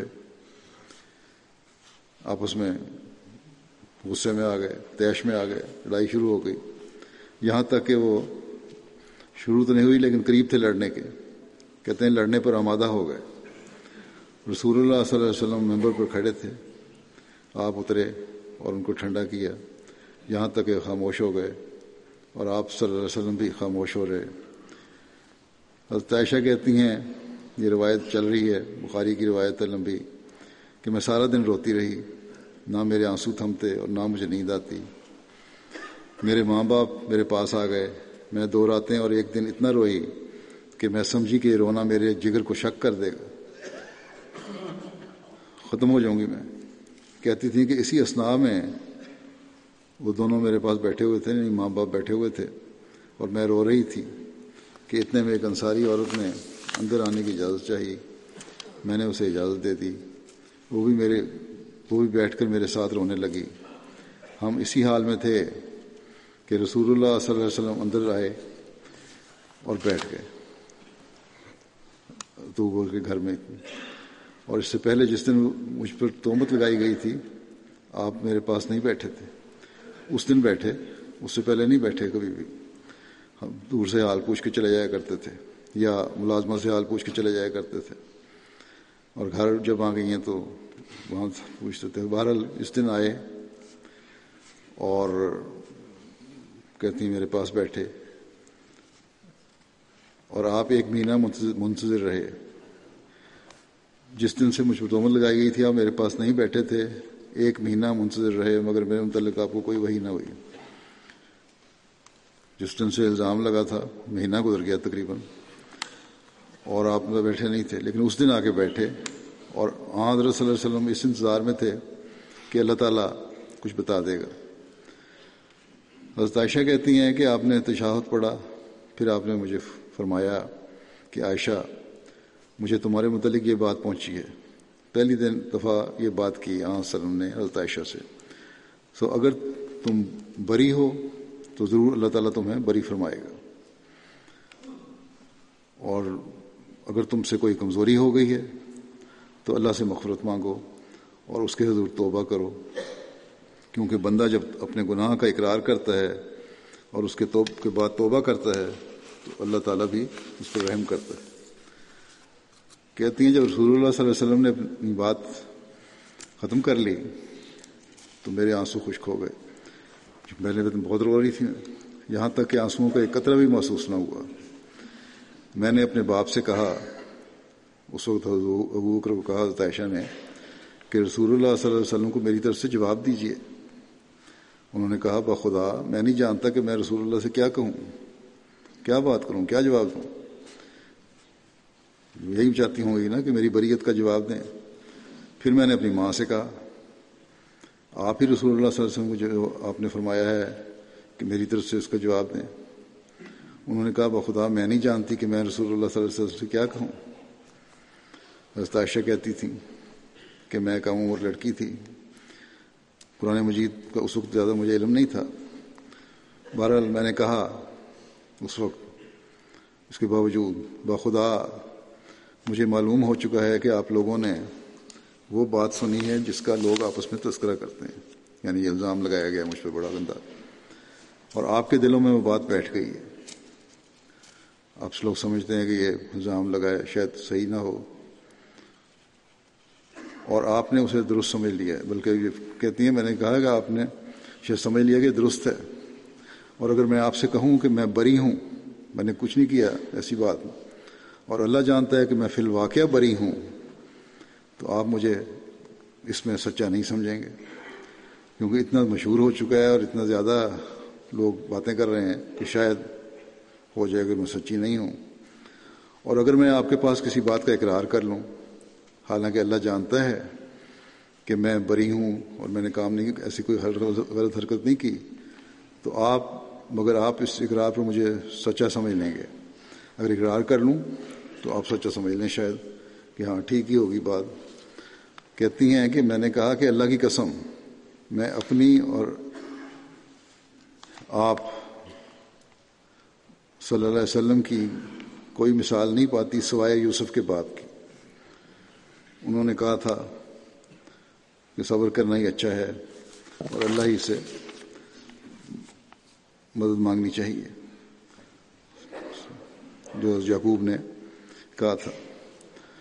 آپس میں غصے میں آ گئے، طیش میں آ گئے، لڑائی شروع ہو گئی، یہاں تک کہ وہ شروع تو نہیں ہوئی لیکن قریب تھے لڑنے کے۔ کہتے ہیں لڑنے پر آمادہ ہو گئے۔ رسول اللہ صلی اللہ علیہ وسلم ممبر پر کھڑے تھے، آپ اترے اور ان کو ٹھنڈا کیا یہاں تک کہ خاموش ہو گئے، اور آپ صلی اللہ علیہ وسلم بھی خاموش ہو رہے۔ حضرت عائشہ کہتی ہیں، یہ روایت چل رہی ہے، بخاری کی روایت ہے لمبی، کہ میں سارا دن روتی رہی، نہ میرے آنسو تھمتے اور نہ مجھے نیند آتی۔ میرے ماں باپ میرے پاس آ گئے، میں دو راتیں اور ایک دن اتنا روئی کہ میں سمجھی کہ یہ رونا میرے جگر کو شک کر دے گا، ختم ہو جاؤں گی میں۔ کہتی تھی کہ اسی اثناء میں وہ دونوں میرے پاس بیٹھے ہوئے تھے، یعنی ماں باپ بیٹھے ہوئے تھے، اور میں رو رہی تھی کہ اتنے میں ایک انصاری عورت نے اندر آنے کی اجازت چاہی۔ میں نے اسے اجازت دے دی، وہ بھی میرے وہ بھی بیٹھ کر میرے ساتھ رونے لگی۔ ہم اسی حال میں تھے کہ رسول اللہ صلی اللہ علیہ وسلم اندر آئے اور بیٹھ گئے تو بول کے گھر میں، اور اس سے پہلے جس دن مجھ پر تہمت لگائی گئی تھی آپ میرے پاس نہیں بیٹھے تھے، اس دن بیٹھے، اس سے پہلے نہیں بیٹھے کبھی بھی۔ ہم دور سے حال پوچھ کے چلے جایا کرتے تھے، یا ملازمہ سے حال پوچھ کے چلے جایا کرتے تھے، اور گھر جب آ گئی ہیں تو وہاں پوچھتے تھے۔ بہرحال اس دن آئے اور کہتی میرے پاس بیٹھے، اور آپ ایک مہینہ منتظر رہے۔ جس دن سے مجھ پر تہمت لگائی گئی تھی آپ میرے پاس نہیں بیٹھے تھے، ایک مہینہ منتظر رہے، مگر میرے متعلق آپ کو کوئی وحی نہ ہوئی۔ جس دن سے الزام لگا تھا مہینہ گزر گیا تقریباً، اور آپ میں بیٹھے نہیں تھے، لیکن اس دن آ کے بیٹھے، اور حضرت صلی اللہ علیہ وسلم اس انتظار میں تھے کہ اللہ تعالیٰ کچھ بتا دے گا۔ حضرت عائشہ کہتی ہیں کہ آپ نے تشہد پڑھا، پھر آپ نے مجھے فرمایا کہ عائشہ، مجھے تمہارے متعلق یہ بات پہنچی ہے۔ پہلی دن دفعہ یہ بات کی آن وسلم نے حضرت عائشہ سے، سو اگر تم بری ہو تو ضرور اللہ تعالیٰ تمہیں بری فرمائے گا، اور اگر تم سے کوئی کمزوری ہو گئی ہے تو اللہ سے مغفرت مانگو اور اس کے حضور توبہ کرو، کیونکہ بندہ جب اپنے گناہ کا اقرار کرتا ہے اور اس کے توب کے بعد توبہ کرتا ہے تو اللہ تعالیٰ بھی اس پر رحم کرتا ہے۔ کہتی ہیں جب رسول اللہ صلی اللہ علیہ وسلم نے اپنی بات ختم کر لی تو میرے آنسو خشک ہو گئے۔ پہلے میں بہت رو رہی تھی، یہاں تک کہ آنسوؤں کا ایک قطرہ بھی محسوس نہ ہوا۔ میں نے اپنے باپ سے کہا، اس وقت ابو بکر کو کہا حضرت عائشہ نے، کہ رسول اللہ صلی اللہ علیہ وسلم کو میری طرف سے جواب دیجیے۔ انہوں نے کہا، بخدا میں نہیں جانتا کہ میں رسول اللہ سے کیا کہوں، کیا بات کروں، کیا جواب دوں۔ یہی چاہتی ہوں گی نا کہ میری بریت کا جواب دیں۔ پھر میں نے اپنی ماں سے کہا، آپ ہی رسول اللہ صلی اللہ علیہ وسلم کو جو آپ نے فرمایا ہے کہ میری طرف سے اس کا جواب دیں۔ انہوں نے کہا، بخدا میں نہیں جانتی کہ میں رسول اللہ صلی اللہ علیہ وسلم سے کیا کہوں۔ حضرت عائشہ کہتی تھی کہ میں کم عمر لڑکی تھی، قرآن مجید کا اس وقت زیادہ مجھے علم نہیں تھا۔ بہرحال میں نے کہا اس وقت، اس کے باوجود، بخدا مجھے معلوم ہو چکا ہے کہ آپ لوگوں نے وہ بات سنی ہے جس کا لوگ آپس میں تذکرہ کرتے ہیں، یعنی یہ الزام لگایا گیا مجھ پہ بڑا گندا، اور آپ کے دلوں میں وہ بات بیٹھ گئی ہے۔ آپ لوگ سمجھتے ہیں کہ یہ الزام لگایا شاید صحیح نہ ہو، اور آپ نے اسے درست سمجھ لیا ہے، بلکہ یہ کہتی ہیں میں نے کہا کہ آپ نے شاید سمجھ لیا کہ درست ہے، اور اگر میں آپ سے کہوں کہ میں بری ہوں، میں نے کچھ نہیں کیا ایسی بات، اور اللہ جانتا ہے کہ میں فی الواقعہ بری ہوں، تو آپ مجھے اس میں سچا نہیں سمجھیں گے، کیونکہ اتنا مشہور ہو چکا ہے اور اتنا زیادہ لوگ باتیں کر رہے ہیں کہ شاید ہو جائے کہ میں سچی نہیں ہوں۔ اور اگر میں آپ کے پاس کسی بات کا اقرار کر لوں، حالانکہ اللہ جانتا ہے کہ میں بری ہوں اور میں نے کام نہیں ایسی کوئی غلط حرکت نہیں کی، تو آپ مگر آپ اس اقرار پر مجھے سچا سمجھ لیں گے۔ اگر اقرار کر لوں تو آپ سچا سمجھ لیں شاید کہ ہاں ٹھیک ہی ہوگی بات۔ کہتی ہیں کہ میں نے کہا کہ اللہ کی قسم میں اپنی اور آپ صلی اللہ علیہ وسلم کی کوئی مثال نہیں پاتی سوائے یوسف کے باپ کی۔ انہوں نے کہا تھا کہ صبر کرنا ہی اچھا ہے اور اللہ ہی سے مدد مانگنی چاہیے، جو یعقوب نے کہا تھا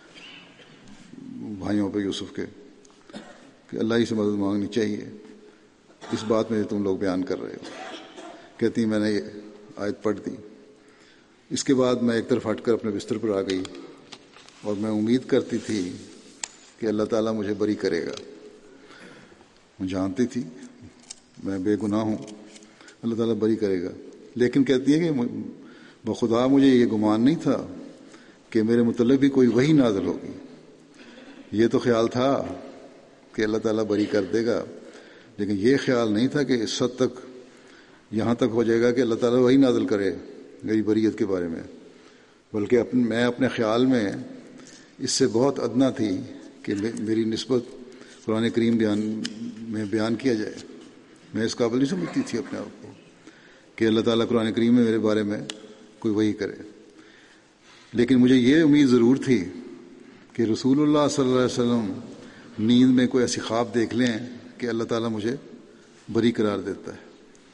بھائیوں پہ یوسف کے، کہ اللہ ہی سے مدد مانگنی چاہیے۔ اس بات میں جو تم لوگ بیان کر رہے ہو. کہتی ہیں میں نے یہ آیت پڑھ دی. اس کے بعد میں ایک طرف ہٹ کر اپنے بستر پر آ گئی اور میں امید کرتی تھی کہ اللہ تعالیٰ مجھے بری کرے گا. میں جانتی تھی میں بے گناہ ہوں، اللہ تعالیٰ بری کرے گا. لیکن کہتی ہے کہ بخدا مجھے یہ گمان نہیں تھا کہ میرے متعلق بھی کوئی وحی نازل ہوگی. یہ تو خیال تھا کہ اللہ تعالیٰ بری کر دے گا، لیکن یہ خیال نہیں تھا کہ اس حد تک یہاں تک ہو جائے گا کہ اللہ تعالیٰ وحی نازل کرے میری بریت کے بارے میں. بلکہ اپنے میں اپنے خیال میں اس سے بہت ادنا تھی کہ میری نسبت قرآن کریم بیان میں بیان کیا جائے. میں اس قابل نہیں سمجھتی تھی اپنے آپ کو کہ اللہ تعالیٰ قرآن کریم میں میرے بارے میں کوئی وحی کرے. لیکن مجھے یہ امید ضرور تھی کہ رسول اللہ صلی اللہ علیہ وسلم نیند میں کوئی ایسی خواب دیکھ لیں کہ اللہ تعالیٰ مجھے بری قرار دیتا ہے.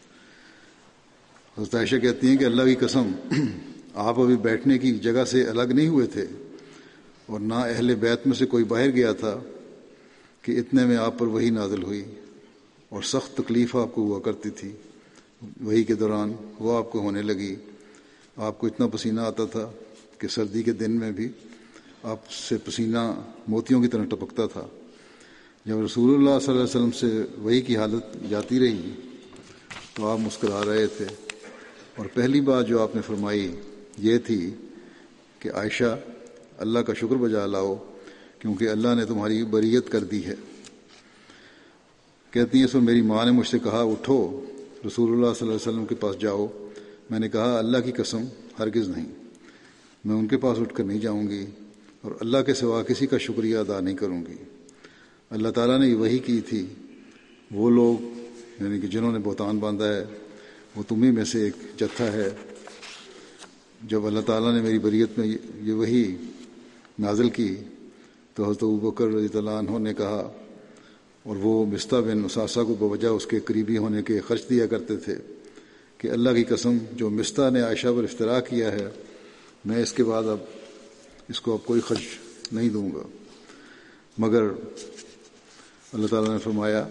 حضرت عائشہ کہتی ہیں کہ اللہ کی قسم آپ ابھی بیٹھنے کی جگہ سے الگ نہیں ہوئے تھے اور نہ اہل بیت میں سے کوئی باہر گیا تھا کہ اتنے میں آپ پر وحی نازل ہوئی اور سخت تکلیف آپ کو ہوا کرتی تھی. وحی کے دوران وہ آپ کو ہونے لگی. آپ کو اتنا پسینہ آتا تھا کہ سردی کے دن میں بھی آپ سے پسینہ موتیوں کی طرح ٹپکتا تھا. جب رسول اللہ صلی اللہ علیہ وسلم سے وحی کی حالت جاتی رہی تو آپ مسکرا رہے تھے، اور پہلی بات جو آپ نے فرمائی یہ تھی کہ عائشہ اللہ کا شکر بجا لاؤ کیونکہ اللہ نے تمہاری بریت کر دی ہے. کہتی ہیں سو میری ماں نے مجھ سے کہا اٹھو رسول اللہ صلی اللہ علیہ وسلم کے پاس جاؤ. میں نے کہا اللہ کی قسم ہرگز نہیں، میں ان کے پاس اٹھ کر نہیں جاؤں گی اور اللہ کے سوا کسی کا شکریہ ادا نہیں کروں گی. اللہ تعالیٰ نے یہ وحی کی تھی وہ لوگ یعنی کہ جنہوں نے بہتان باندھا ہے وہ تمہیں میں سے ایک جتھا ہے. جب اللہ تعالیٰ نے میری بریت میں یہ وحی نازل کی تو حضرت ابوبکر رضی اللہ عنہ نے کہا، اور وہ مستہ بن اساسہ کو بوجہ اس کے قریبی ہونے کے خرچ دیا کرتے تھے، کہ اللہ کی قسم جو مستہ نے عائشہ پر افتراء کیا ہے میں اس کے بعد اب اس کو اب کوئی خرچ نہیں دوں گا. مگر اللہ تعالیٰ نے فرمایا،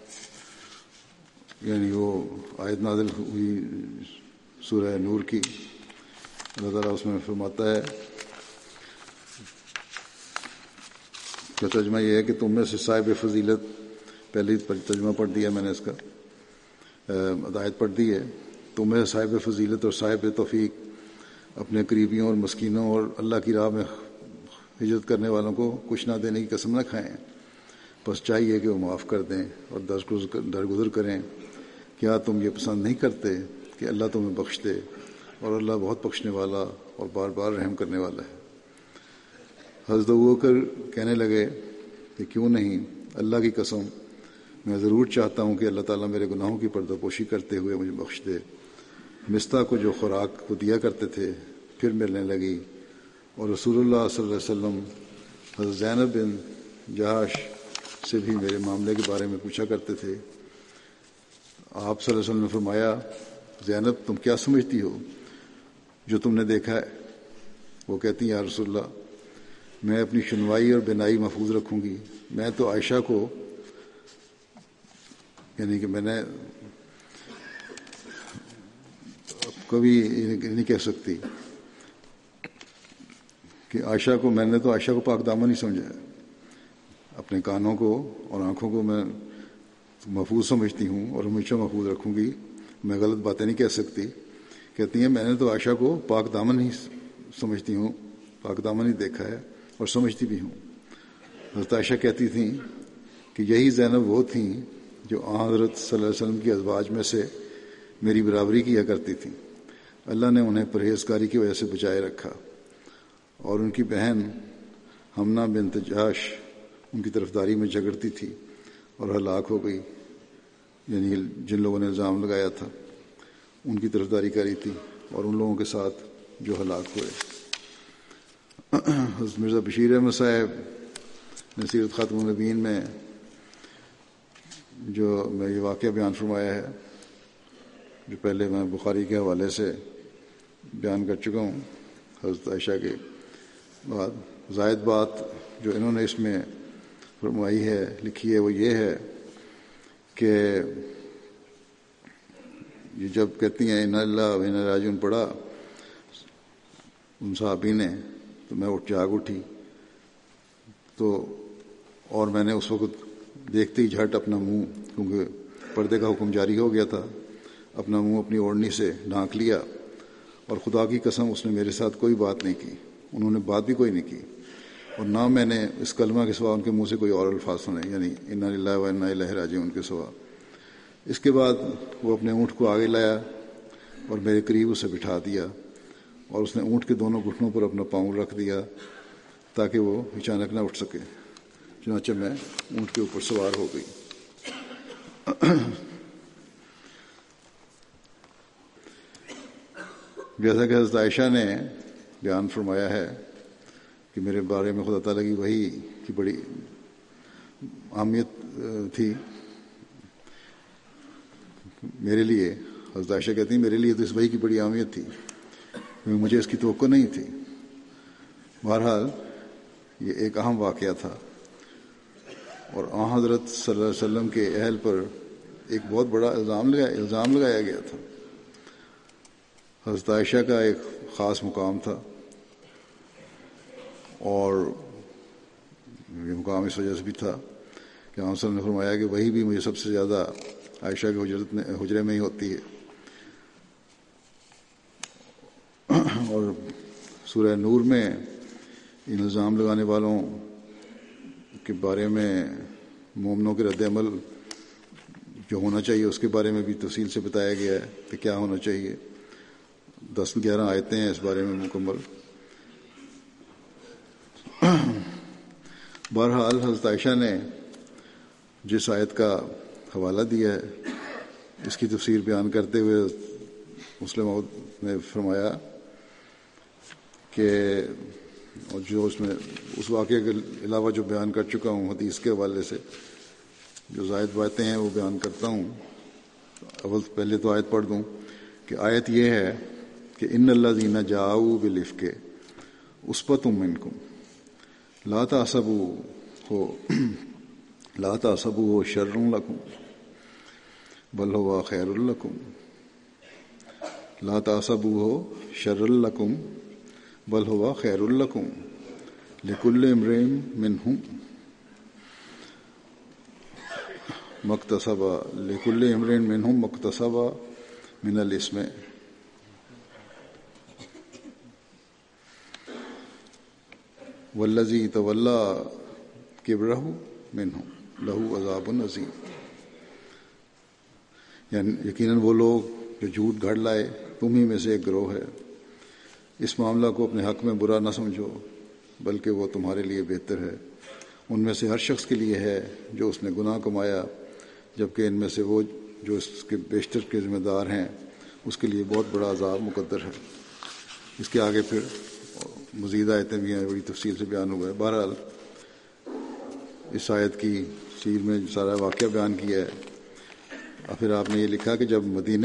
یعنی وہ آیت نازل ہوئی سورہ نور کی، اللہ تعالیٰ اس میں فرماتا ہے کہ ترجمہ یہ ہے کہ تم میں سے صاحب فضیلت، پہلے ترجمہ پڑھ دیا میں نے اس کا، آیت پڑھ دی ہے، تم میں سے صاحب فضیلت اور صاحب توفیق اپنے قریبیوں اور مسکینوں اور اللہ کی راہ میں ہجرت کرنے والوں کو کچھ نہ دینے کی قسم نہ کھائیں، بس چاہیے کہ وہ معاف کر دیں اور درگزر کریں. کیا تم یہ پسند نہیں کرتے کہ اللہ تمہیں بخش دے، اور اللہ بہت بخشنے والا اور بار بار رحم کرنے والا ہے. حضرت ابوبکر کہنے لگے کہ کیوں نہیں، اللہ کی قسم میں ضرور چاہتا ہوں کہ اللہ تعالیٰ میرے گناہوں کی پردہ پوشی کرتے ہوئے مجھے بخش دے. مستہ کو جو خوراک کو دیا کرتے تھے پھر ملنے لگی، اور رسول اللہ صلی اللہ علیہ وسلم حضرت زینب بن جہاش سے بھی میرے معاملے کے بارے میں پوچھا کرتے تھے. آپ صلی اللہ علیہ وسلم نے فرمایا، زینب تم کیا سمجھتی ہو جو تم نے دیکھا ہے؟ وہ کہتی ہیں یا رسول اللہ میں اپنی شنوائی اور بینائی محفوظ رکھوں گی. میں تو عائشہ کو یعنی کہ میں نے کبھی نہیں کہہ سکتی کہ عائشہ کو میں نے تو عائشہ کو پاک دامن ہی سمجھا ہے. اپنے کانوں کو اور آنکھوں کو میں محفوظ سمجھتی ہوں اور ہمیشہ محفوظ رکھوں گی. میں غلط باتیں نہیں کہہ سکتی. کہتی ہیں میں نے تو عائشہ کو پاک دامن ہی سمجھتی ہوں، پاک دامن ہی دیکھا ہے اور سمجھتی بھی ہوں. حضرت عائشہ کہتی تھیں کہ یہی زینب وہ تھیں جو آن حضرت صلی اللہ علیہ وسلم کی ازواج میں سے میری برابری کیا کرتی تھیں. اللہ نے انہیں پرہیزگاری کی وجہ سے بچائے رکھا، اور ان کی بہن حمنہ بنت جہش ان کی طرفداری میں جھگڑتی تھی اور ہلاک ہو گئی. یعنی جن لوگوں نے الزام لگایا تھا ان کی طرفداری کری تھی اور ان لوگوں کے ساتھ جو ہلاک ہوئے. حضرت مرزا بشیر احمد صاحب نے سیرت خاتم النبیین میں جو میں یہ واقعہ بیان فرمایا ہے جو پہلے میں بخاری کے حوالے سے بیان کر چکا ہوں حضرت عائشہ کے بعد، زائد بات جو انہوں نے اس میں فرمائی ہے لکھی ہے وہ یہ ہے کہ یہ جب کہتی ہیں انا للہ و انا راجعون پڑھا ان صحابی نے تو میں اٹھ جاگ اٹھی تو اور میں نے اس وقت دیکھتے ہی جھٹ اپنا منہ، کیونکہ پردے کا حکم جاری ہو گیا تھا، اپنا منہ اپنی اوڑھنی سے ڈھانک لیا، اور خدا کی قسم اس نے میرے ساتھ کوئی بات نہیں کی، انہوں نے بات بھی کوئی نہیں کی، اور نہ میں نے اس کلمہ کے سوا ان کے منہ سے کوئی اور الفاظ سنے، یعنی انا للہ و انا الیہ راجعون کے سوا۔ اس کے بعد وہ اپنے اونٹ کو آگے لایا اور میرے قریب اسے بٹھا دیا، اور اس نے اونٹ کے دونوں گھٹنوں پر اپنا پاؤں رکھ دیا تاکہ وہ اچانک نہ اٹھ سکے، چنانچہ میں اونٹ کے اوپر سوار ہو گئی۔ جیسا کہ حضرت عائشہ نے بیان فرمایا ہے کہ میرے بارے میں خدا تعالیٰ کی وحی کی بڑی اہمیت تھی میرے لیے۔ حضرت عائشہ کہتی ہیں میرے لیے تو اس وحی کی بڑی اہمیت تھی، مجھے اس کی توقع نہیں تھی۔ بہرحال یہ ایک اہم واقعہ تھا، اور آن حضرت صلی اللہ علیہ وسلم کے اہل پر ایک بہت بڑا الزام لگایا الزام لگایا گیا تھا۔ حضرت عائشہ کا ایک خاص مقام تھا، اور یہ مقام اس وجہ سے بھی تھا کہ آن صلی اللہ علیہ وسلم نے فرمایا کہ وہی بھی مجھے سب سے زیادہ عائشہ کے حجرت میں حجرے میں ہی ہوتی ہے۔ اور سورہ نور میں ان الزام لگانے والوں کے بارے میں مومنوں کے رد عمل جو ہونا چاہیے اس کے بارے میں بھی تفصیل سے بتایا گیا ہے کہ کیا ہونا چاہیے۔ دس گیارہ آیتیں ہیں اس بارے میں مکمل۔ بہرحال حضرت عائشہ نے جس آیت کا حوالہ دیا ہے اس کی تفسیر بیان کرتے ہوئے مسلم موعود نے فرمایا کہ اور جو اس میں اس واقعے کے علاوہ جو بیان کر چکا ہوں حدیث کے حوالے سے جو زائد باتیں ہیں وہ بیان کرتا ہوں۔ اول پہلے تو آیت پڑھ دوں کہ آیت یہ ہے کہ ان الذین جاؤوا بالافک عصبۃ منکم لا تحسبوہ لا تحسبوہ شر لکم بل هو خیر لکم لا تحسبوہ شر لکم بل هو خیر لکم لکل امرئ منہم مکتسب لکل امرئ منہم مکتسب من الاسم والذی تولی کبرہ منہم لہ عذاب عظیم۔ یعنی یقیناً وہ لوگ جو جھوٹ گھڑ لائے تم ہی میں سے ایک گروہ ہے، اس معاملہ کو اپنے حق میں برا نہ سمجھو بلکہ وہ تمہارے لیے بہتر ہے۔ ان میں سے ہر شخص کے لیے ہے جو اس نے گناہ کمایا، جبکہ ان میں سے وہ جو اس کے بیشتر کے ذمہ دار ہیں اس کے لیے بہت بڑا عذاب مقدر ہے۔ اس کے آگے پھر مزید آیتیں بھی ہیں، بڑی تفصیل سے بیان ہوا ہے۔ بہرحال اس آیت کی تفسیر میں سارا واقعہ بیان کیا ہے۔ اور پھر آپ نے یہ لکھا کہ جب مدینہ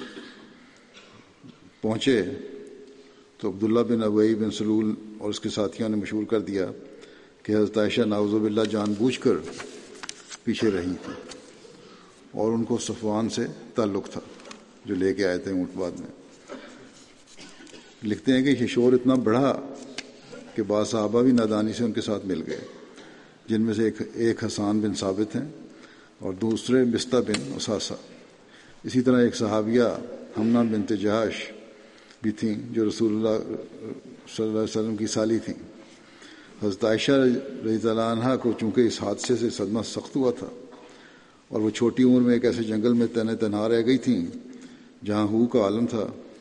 پہنچے تو عبداللہ بن ابی بن سلول اور اس کے ساتھیوں نے مشہور کر دیا کہ حضرت عائشہ نعوذ باللہ جان بوجھ کر پیچھے رہی تھی، اور ان کو صفوان سے تعلق تھا جو لے کے آئے تھے اونٹ بعد میں۔ لکھتے ہیں کہ یہ شور اتنا بڑھا کہ بعض صحابہ بھی نادانی سے ان کے ساتھ مل گئے، جن میں سے ایک ایک حسان بن ثابت ہیں اور دوسرے بستہ بن اساسہ۔ اسی طرح ایک صحابیہ حمنہ بنت جہش بھی تھیں جو رسول اللہ صلی اللہ علیہ وسلم کی سالی تھیں۔ حضرت عائشہ رضی اللہ عنہا کو چونکہ اس حادثے سے صدمہ سخت ہوا تھا اور وہ چھوٹی عمر میں ایک ایسے جنگل میں تنہا تنہا رہ گئی تھیں جہاں ہو کا عالم تھا،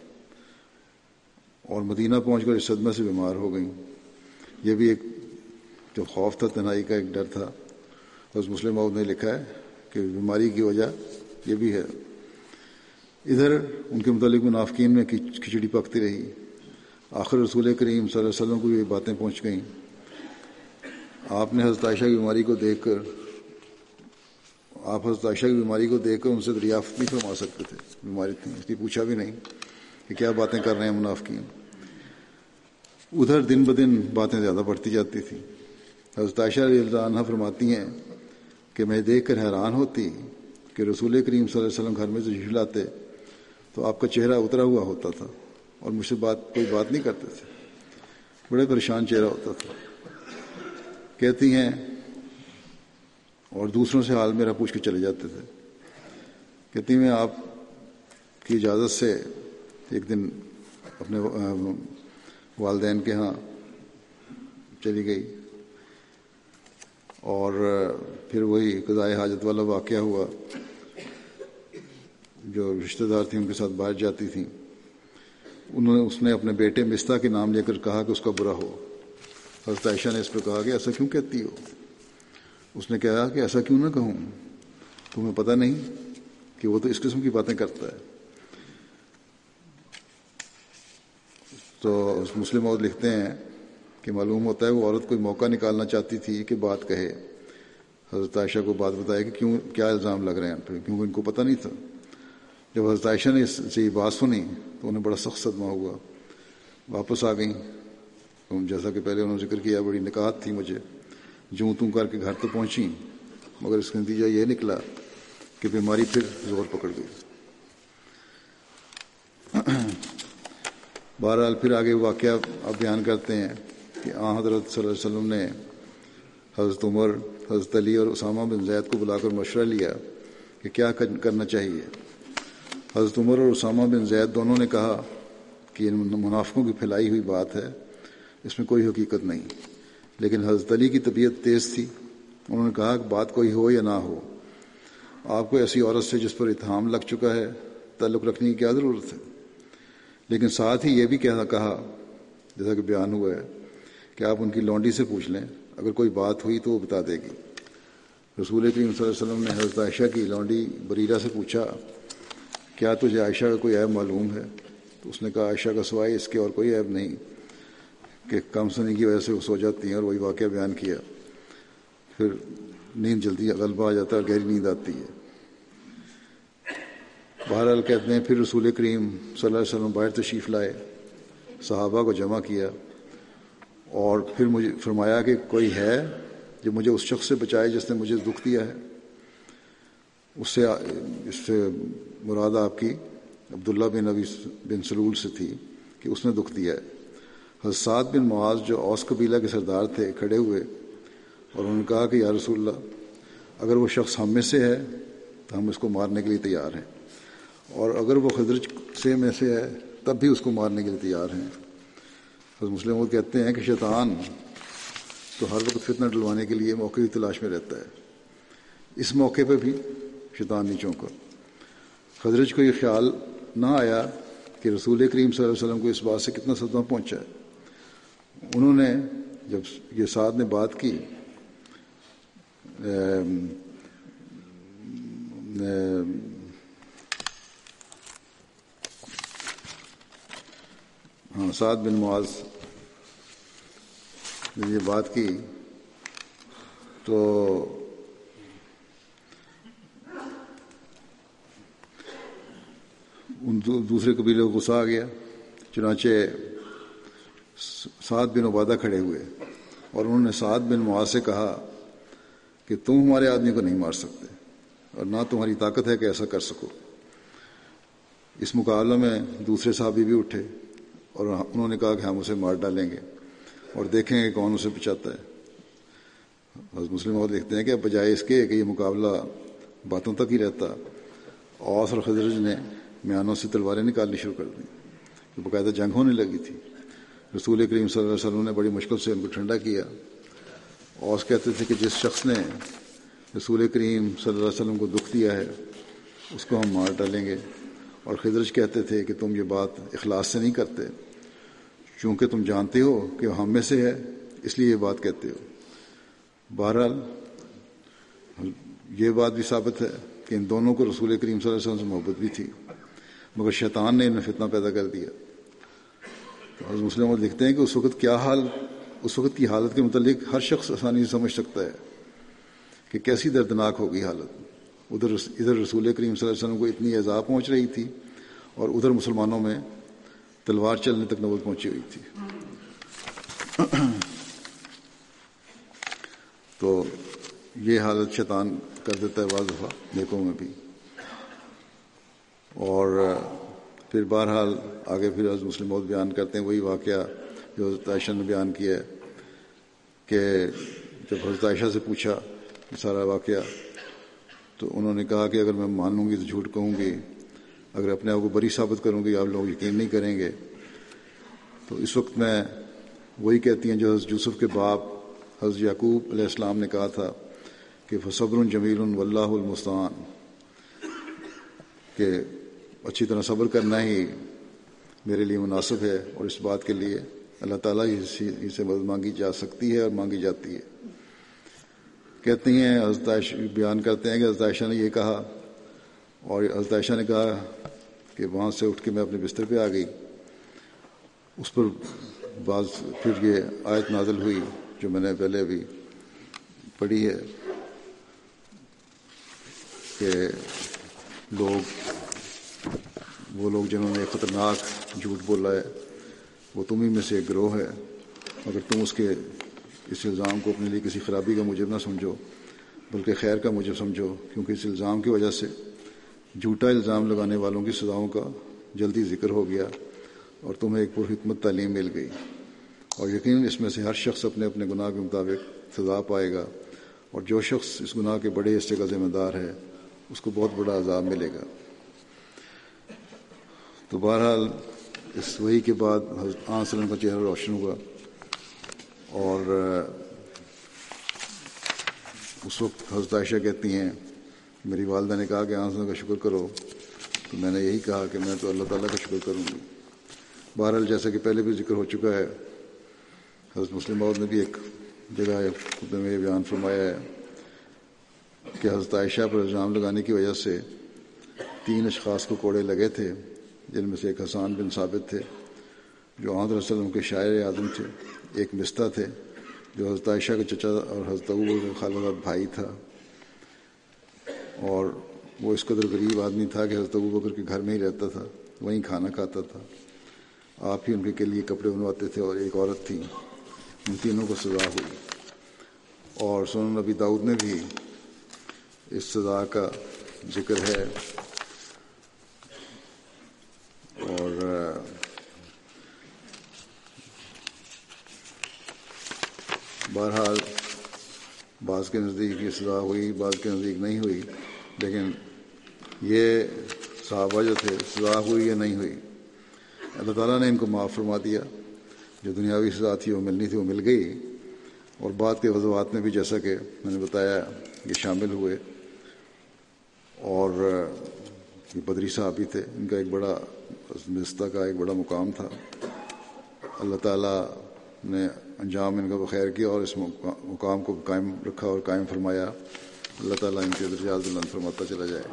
اور مدینہ پہنچ کر اس صدمے سے بیمار ہو گئیں۔ یہ بھی ایک جو خوف تھا، تنہائی کا ایک ڈر تھا۔ حضرت مسلم موعود نے لکھا ہے کہ بیماری کی وجہ یہ بھی ہے۔ ادھر ان کے متعلق منافقین میں کھچڑی پکتی رہی۔ آخر رسول کریم صلی اللہ علیہ وسلم کو یہ باتیں پہنچ گئیں۔ آپ نے حضرت عائشہ کی بیماری کو دیکھ کر آپ حضرت عائشہ کی بیماری کو دیکھ کر ان سے دریافت نہیں فرما سکتے تھے، بیماری تھی اس لیے پوچھا بھی نہیں کہ کیا باتیں کر رہے ہیں منافقین۔ ادھر دن بدن باتیں زیادہ بڑھتی جاتی تھیں۔ حضرت عائشہ رضی اللہ عنہا فرماتی ہیں کہ میں دیکھ کر حیران ہوتی کہ رسول کریم صلی اللہ علیہ وسلم گھر میں تشریف لاتے تو آپ کا چہرہ اترا ہوا ہوتا تھا اور مجھ سے بات کوئی بات نہیں کرتے تھے، بڑے پریشان چہرہ ہوتا تھا۔ کہتی ہیں اور دوسروں سے حال میرا پوچھ کے چلے جاتے تھے۔ کہتی میں آپ کی اجازت سے ایک دن اپنے والدین کے ہاں چلی گئی اور پھر وہی قضائے حاجت والا واقعہ ہوا، جو رشتہ دار تھیں ان کے ساتھ باہر جاتی تھیں، انہوں نے اس نے اپنے بیٹے مستہ کے نام لے کر کہا کہ اس کا برا ہو۔ حضرت عائشہ نے اس پہ کہا کہ ایسا کیوں کہتی ہو؟ اس نے کہا کہ ایسا کیوں نہ کہوں، تمہیں پتہ نہیں کہ وہ تو اس قسم کی باتیں کرتا ہے۔ تو مسلم عورت لکھتے ہیں کہ معلوم ہوتا ہے وہ عورت کوئی موقع نکالنا چاہتی تھی کہ بات کہے، حضرت عائشہ کو بات بتائے کہ کیوں کیا الزام لگ رہے ہیں پہ، کیونکہ ان کو پتہ نہیں تھا۔ جب حضرت عائشہ نے اس سے یہ بات سنی تو انہیں بڑا سخت صدمہ ہوا، واپس آ گئیں۔ جیسا کہ پہلے انہوں نے ذکر کیا بڑی نکات تھی مجھے، جوں توں کر کے گھر تو پہنچی، مگر اس کا نتیجہ یہ نکلا کہ بیماری پھر زور پکڑ گئی۔ بہرحال پھر آگے واقعہ آپ بیان کرتے ہیں کہ آن حضرت صلی اللہ علیہ وسلم نے حضرت عمر، حضرت علی اور اسامہ بن زید کو بلا کر مشورہ لیا کہ کیا کرنا چاہیے۔ حضرت عمر اور اسامہ بن زید دونوں نے کہا کہ یہ منافقوں کی پھیلائی ہوئی بات ہے، اس میں کوئی حقیقت نہیں۔ لیکن حضرت علی کی طبیعت تیز تھی، انہوں نے کہا کہ بات کوئی ہو یا نہ ہو، آپ کو ایسی عورت سے جس پر اتہام لگ چکا ہے تعلق رکھنے کی کیا ضرورت ہے؟ لیکن ساتھ ہی یہ بھی کہا کہا جیسا کہ بیان ہوا ہے کہ آپ ان کی لونڈی سے پوچھ لیں، اگر کوئی بات ہوئی تو وہ بتا دے گی۔ رسول کریم صلی اللہ علیہ وسلم نے حضرت عائشہ کی لونڈی بریرہ سے پوچھا کیا تجھے عائشہ کا کوئی عیب معلوم ہے؟ تو اس نے کہا عائشہ کا سوائے اس کے اور کوئی عیب نہیں کہ کم سنی کی وجہ سے وہ سو جاتی ہیں، اور وہی واقعہ بیان کیا۔ پھر نیند جلدی غلبہ آ جاتا ہے، گہری نیند آتی ہے۔ بہرحال کہتے ہیں پھر رسول کریم صلی اللہ علیہ وسلم باہر تشریف لائے، صحابہ کو جمع کیا اور پھر مجھے فرمایا کہ کوئی ہے جو مجھے اس شخص سے بچائے جس نے مجھے دکھ دیا ہے۔ اس سے اس سے مراد آپ کی عبداللہ بن ابی بن سلول سے تھی کہ اس نے دکھ دیا ہے۔ حضرت سعد بن معاذ جو اوس قبیلہ کے سردار تھے کھڑے ہوئے اور انہوں نے کہا کہ یا رسول اللہ، اگر وہ شخص ہم میں سے ہے تو ہم اس کو مارنے کے لیے تیار ہیں، اور اگر وہ خزرج سے میں سے ہے تب بھی اس کو مارنے کے لیے تیار ہیں۔ حضرت مسلم وہ کہتے ہیں کہ شیطان تو ہر وقت فتنہ ڈلوانے کے لیے موقع کی تلاش میں رہتا ہے، اس موقع پہ بھی شیطان نہیں چونکا۔ خزرج کو یہ خیال نہ آیا کہ رسول کریم صلی اللہ علیہ وسلم کو اس بات سے کتنا صدمہ پہنچا ہے۔ انہوں نے جب یہ سعد نے بات کی ہاں سعد بن معاذ نے یہ بات کی تو ان دوسرے قبیلے کو غصہ آ گیا، چنانچہ سعد بن عبادہ کھڑے ہوئے اور انہوں نے سعد بن معاذ سے کہا کہ تم ہمارے آدمی کو نہیں مار سکتے اور نہ تمہاری طاقت ہے کہ ایسا کر سکو۔ اس مقابلہ میں دوسرے صحابی بھی اٹھے اور انہوں نے کہا کہ ہم اسے مار ڈالیں گے اور دیکھیں گے کون اسے بچاتا ہے۔ حضرت مسلم اور دیکھتے ہیں کہ بجائے اس کے کہ یہ مقابلہ باتوں تک ہی رہتا، اوس اور خزرج نے میانوں سے تلواریں نکالنی شروع کر دیں، باقاعدہ جنگ ہونے لگی تھی۔ رسول کریم صلی اللہ علیہ وسلم نے بڑی مشکل سے ان کو ٹھنڈا کیا۔ اوس کہتے تھے کہ جس شخص نے رسول کریم صلی اللہ علیہ وسلم کو دکھ دیا ہے اس کو ہم مار ڈالیں گے، اور خزرج کہتے تھے کہ تم یہ بات اخلاص سے نہیں کرتے، چونکہ تم جانتے ہو کہ وہ ہم میں سے ہے اس لیے یہ بات کہتے ہو۔ بہرحال یہ بات بھی ثابت ہے کہ ان دونوں کو رسول کریم صلی اللہ علیہ وسلم سے محبت بھی تھی، مگر شیطان نے انہیں فتنہ پیدا کر دیا۔ حضرت مسلم لکھتے ہیں کہ اس وقت کیا حال اس وقت کی حالت کے متعلق ہر شخص آسانی سے سمجھ سکتا ہے کہ کیسی دردناک ہوگی حالت۔ ادھر ادھر رسول کریم صلی اللہ علیہ وسلم کو اتنی ایذا پہنچ رہی تھی اور ادھر مسلمانوں میں تلوار چلنے تک نوبت پہنچی ہوئی تھی۔ تو یہ حالت شیطان کر دیتا ہے بعض دفعہ نیکوں میں بھی۔ اور پھر بہرحال آگے پھر حضرت مسلم موعود بیان کرتے ہیں وہی واقعہ جو حضرت عائشہ نے بیان کیا ہے کہ جب حضرت عائشہ سے پوچھا یہ سارا واقعہ تو انہوں نے کہا کہ اگر میں مانوں گی تو جھوٹ کہوں گی، اگر اپنے آپ کو بری ثابت کروں گی آپ لوگ یقین نہیں کریں گے. تو اس وقت میں وہی کہتی ہیں جو حضرت یوسف کے باپ حضرت یعقوب علیہ السلام نے کہا تھا کہ فصبر جمیل واللہ المستعان، کہ اچھی طرح صبر کرنا ہی میرے لیے مناسب ہے، اور اس بات کے لیے اللہ تعالیٰ ہی سے مدد مانگی جا سکتی ہے اور مانگی جاتی ہے. کہتی ہیں حضرت عائشہ بیان کرتے ہیں کہ حضرت عائشہ نے یہ کہا، اور حضرت عائشہ نے کہا کہ وہاں سے اٹھ کے میں اپنے بستر پہ آ گئی. اس پر بعض پھر یہ آیت نازل ہوئی جو میں نے پہلے بھی پڑھی ہے کہ لوگ وہ لوگ جنہوں نے خطرناک جھوٹ بولا ہے وہ تمہیں میں سے ایک گروہ ہے، اگر تم اس کے اس الزام کو اپنے لیے کسی خرابی کا موجب نہ سمجھو بلکہ خیر کا موجب سمجھو، کیونکہ اس الزام کی وجہ سے جھوٹا الزام لگانے والوں کی سزاؤں کا جلدی ذکر ہو گیا اور تمہیں ایک پرحکمت تعلیم مل گئی، اور یقیناً اس میں سے ہر شخص اپنے اپنے گناہ کے مطابق سزا پائے گا، اور جو شخص اس گناہ کے بڑے حصے کا ذمہ دار ہے اس کو بہت بڑا عذاب ملے گا. تو بہرحال اس وحی کے بعد حضرت آن صلی اللہ علیہ وسلم کا چہرہ روشن ہوا، اور اس وقت حضرت عائشہ کہتی ہیں میری والدہ نے کہا کہ آن صلی اللہ علیہ وسلم کا شکر کرو، تو میں نے یہی کہا کہ میں تو اللہ تعالیٰ کا شکر کروں گی. بہرحال جیسا کہ پہلے بھی ذکر ہو چکا ہے، حضرت مسلم موعود نے بھی ایک جگہ خطبے میں یہ بیان فرمایا ہے کہ حضرت عائشہ پر الزام لگانے کی وجہ سے تین اشخاص کو کوڑے لگے تھے، جن میں سے ایک حسان بن ثابت تھے جو آن صلی اللہ علیہ وسلم کے شاعر اعظم تھے، ایک مستہ تھے جو حضرت عائشہ کے چچا اور حضرت ابوبکر کا خالہ بھائی تھا، اور وہ اس قدر غریب آدمی تھا کہ حضرت ابوبکر کے گھر میں ہی رہتا تھا، وہیں کھانا کھاتا تھا، آپ ہی ان کے لیے کپڑے بنواتے تھے، اور ایک عورت تھی. ان تینوں کو سزا ہوئی، اور سنن نبی داؤد میں بھی اس سزا کا ذکر ہے. اور بہرحال بعض کے نزدیک یہ سزا ہوئی، بعض کے نزدیک نہیں ہوئی، لیکن یہ صحابہ جو تھے سزا ہوئی یا نہیں ہوئی اللہ تعالیٰ نے ان کو معاف فرما دیا. جو دنیاوی سزا تھی وہ ملنی تھی وہ مل گئی، اور بعد کے غزوات میں بھی جیسا کہ میں نے بتایا یہ شامل ہوئے. اور یہ بدری صحابی تھے، ان کا ایک بڑا مستہ کا ایک بڑا مقام تھا، اللہ تعالیٰ نے انجام ان کا بخیر کیا اور اس مقام کو قائم رکھا اور قائم فرمایا. اللہ تعالیٰ ان کے درجات بلند فرماتا چلا جائے.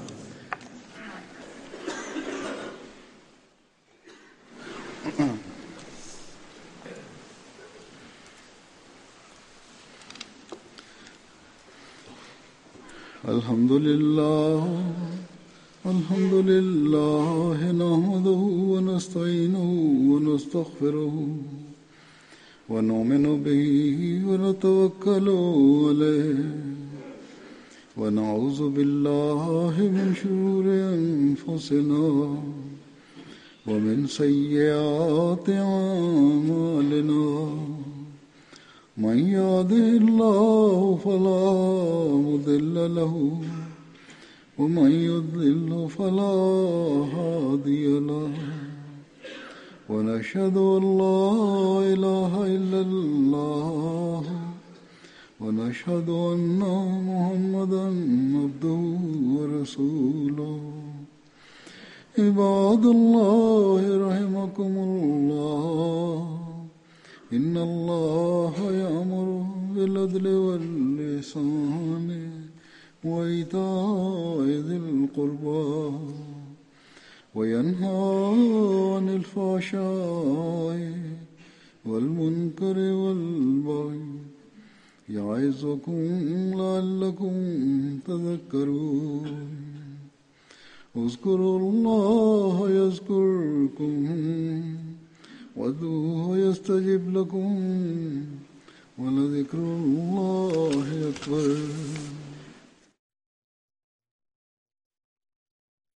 الحمد للہ الحمد للہ نحمده ونستعینه ونستغفره ونؤمن به ونتوکل علیہ ونعوذ باللہ من شرور انفسنا ومن سیئات اعمالنا من يهده الله فلا مضل له ومن يضلل فلا هادي له ونشهد أن لا إله إلا الله ونشهد أن محمدا عبده ورسوله. عباد الله رحمكم الله، إن الله يأمر بالعدل والإحسان وإيتاء ذي القربى وينهى عن الفحشاء والمنكر والبغي يعظكم لعلكم تذكرون. اذكروا الله يذكركم وادعوه يستجب لكم ولذكر الله أكبر.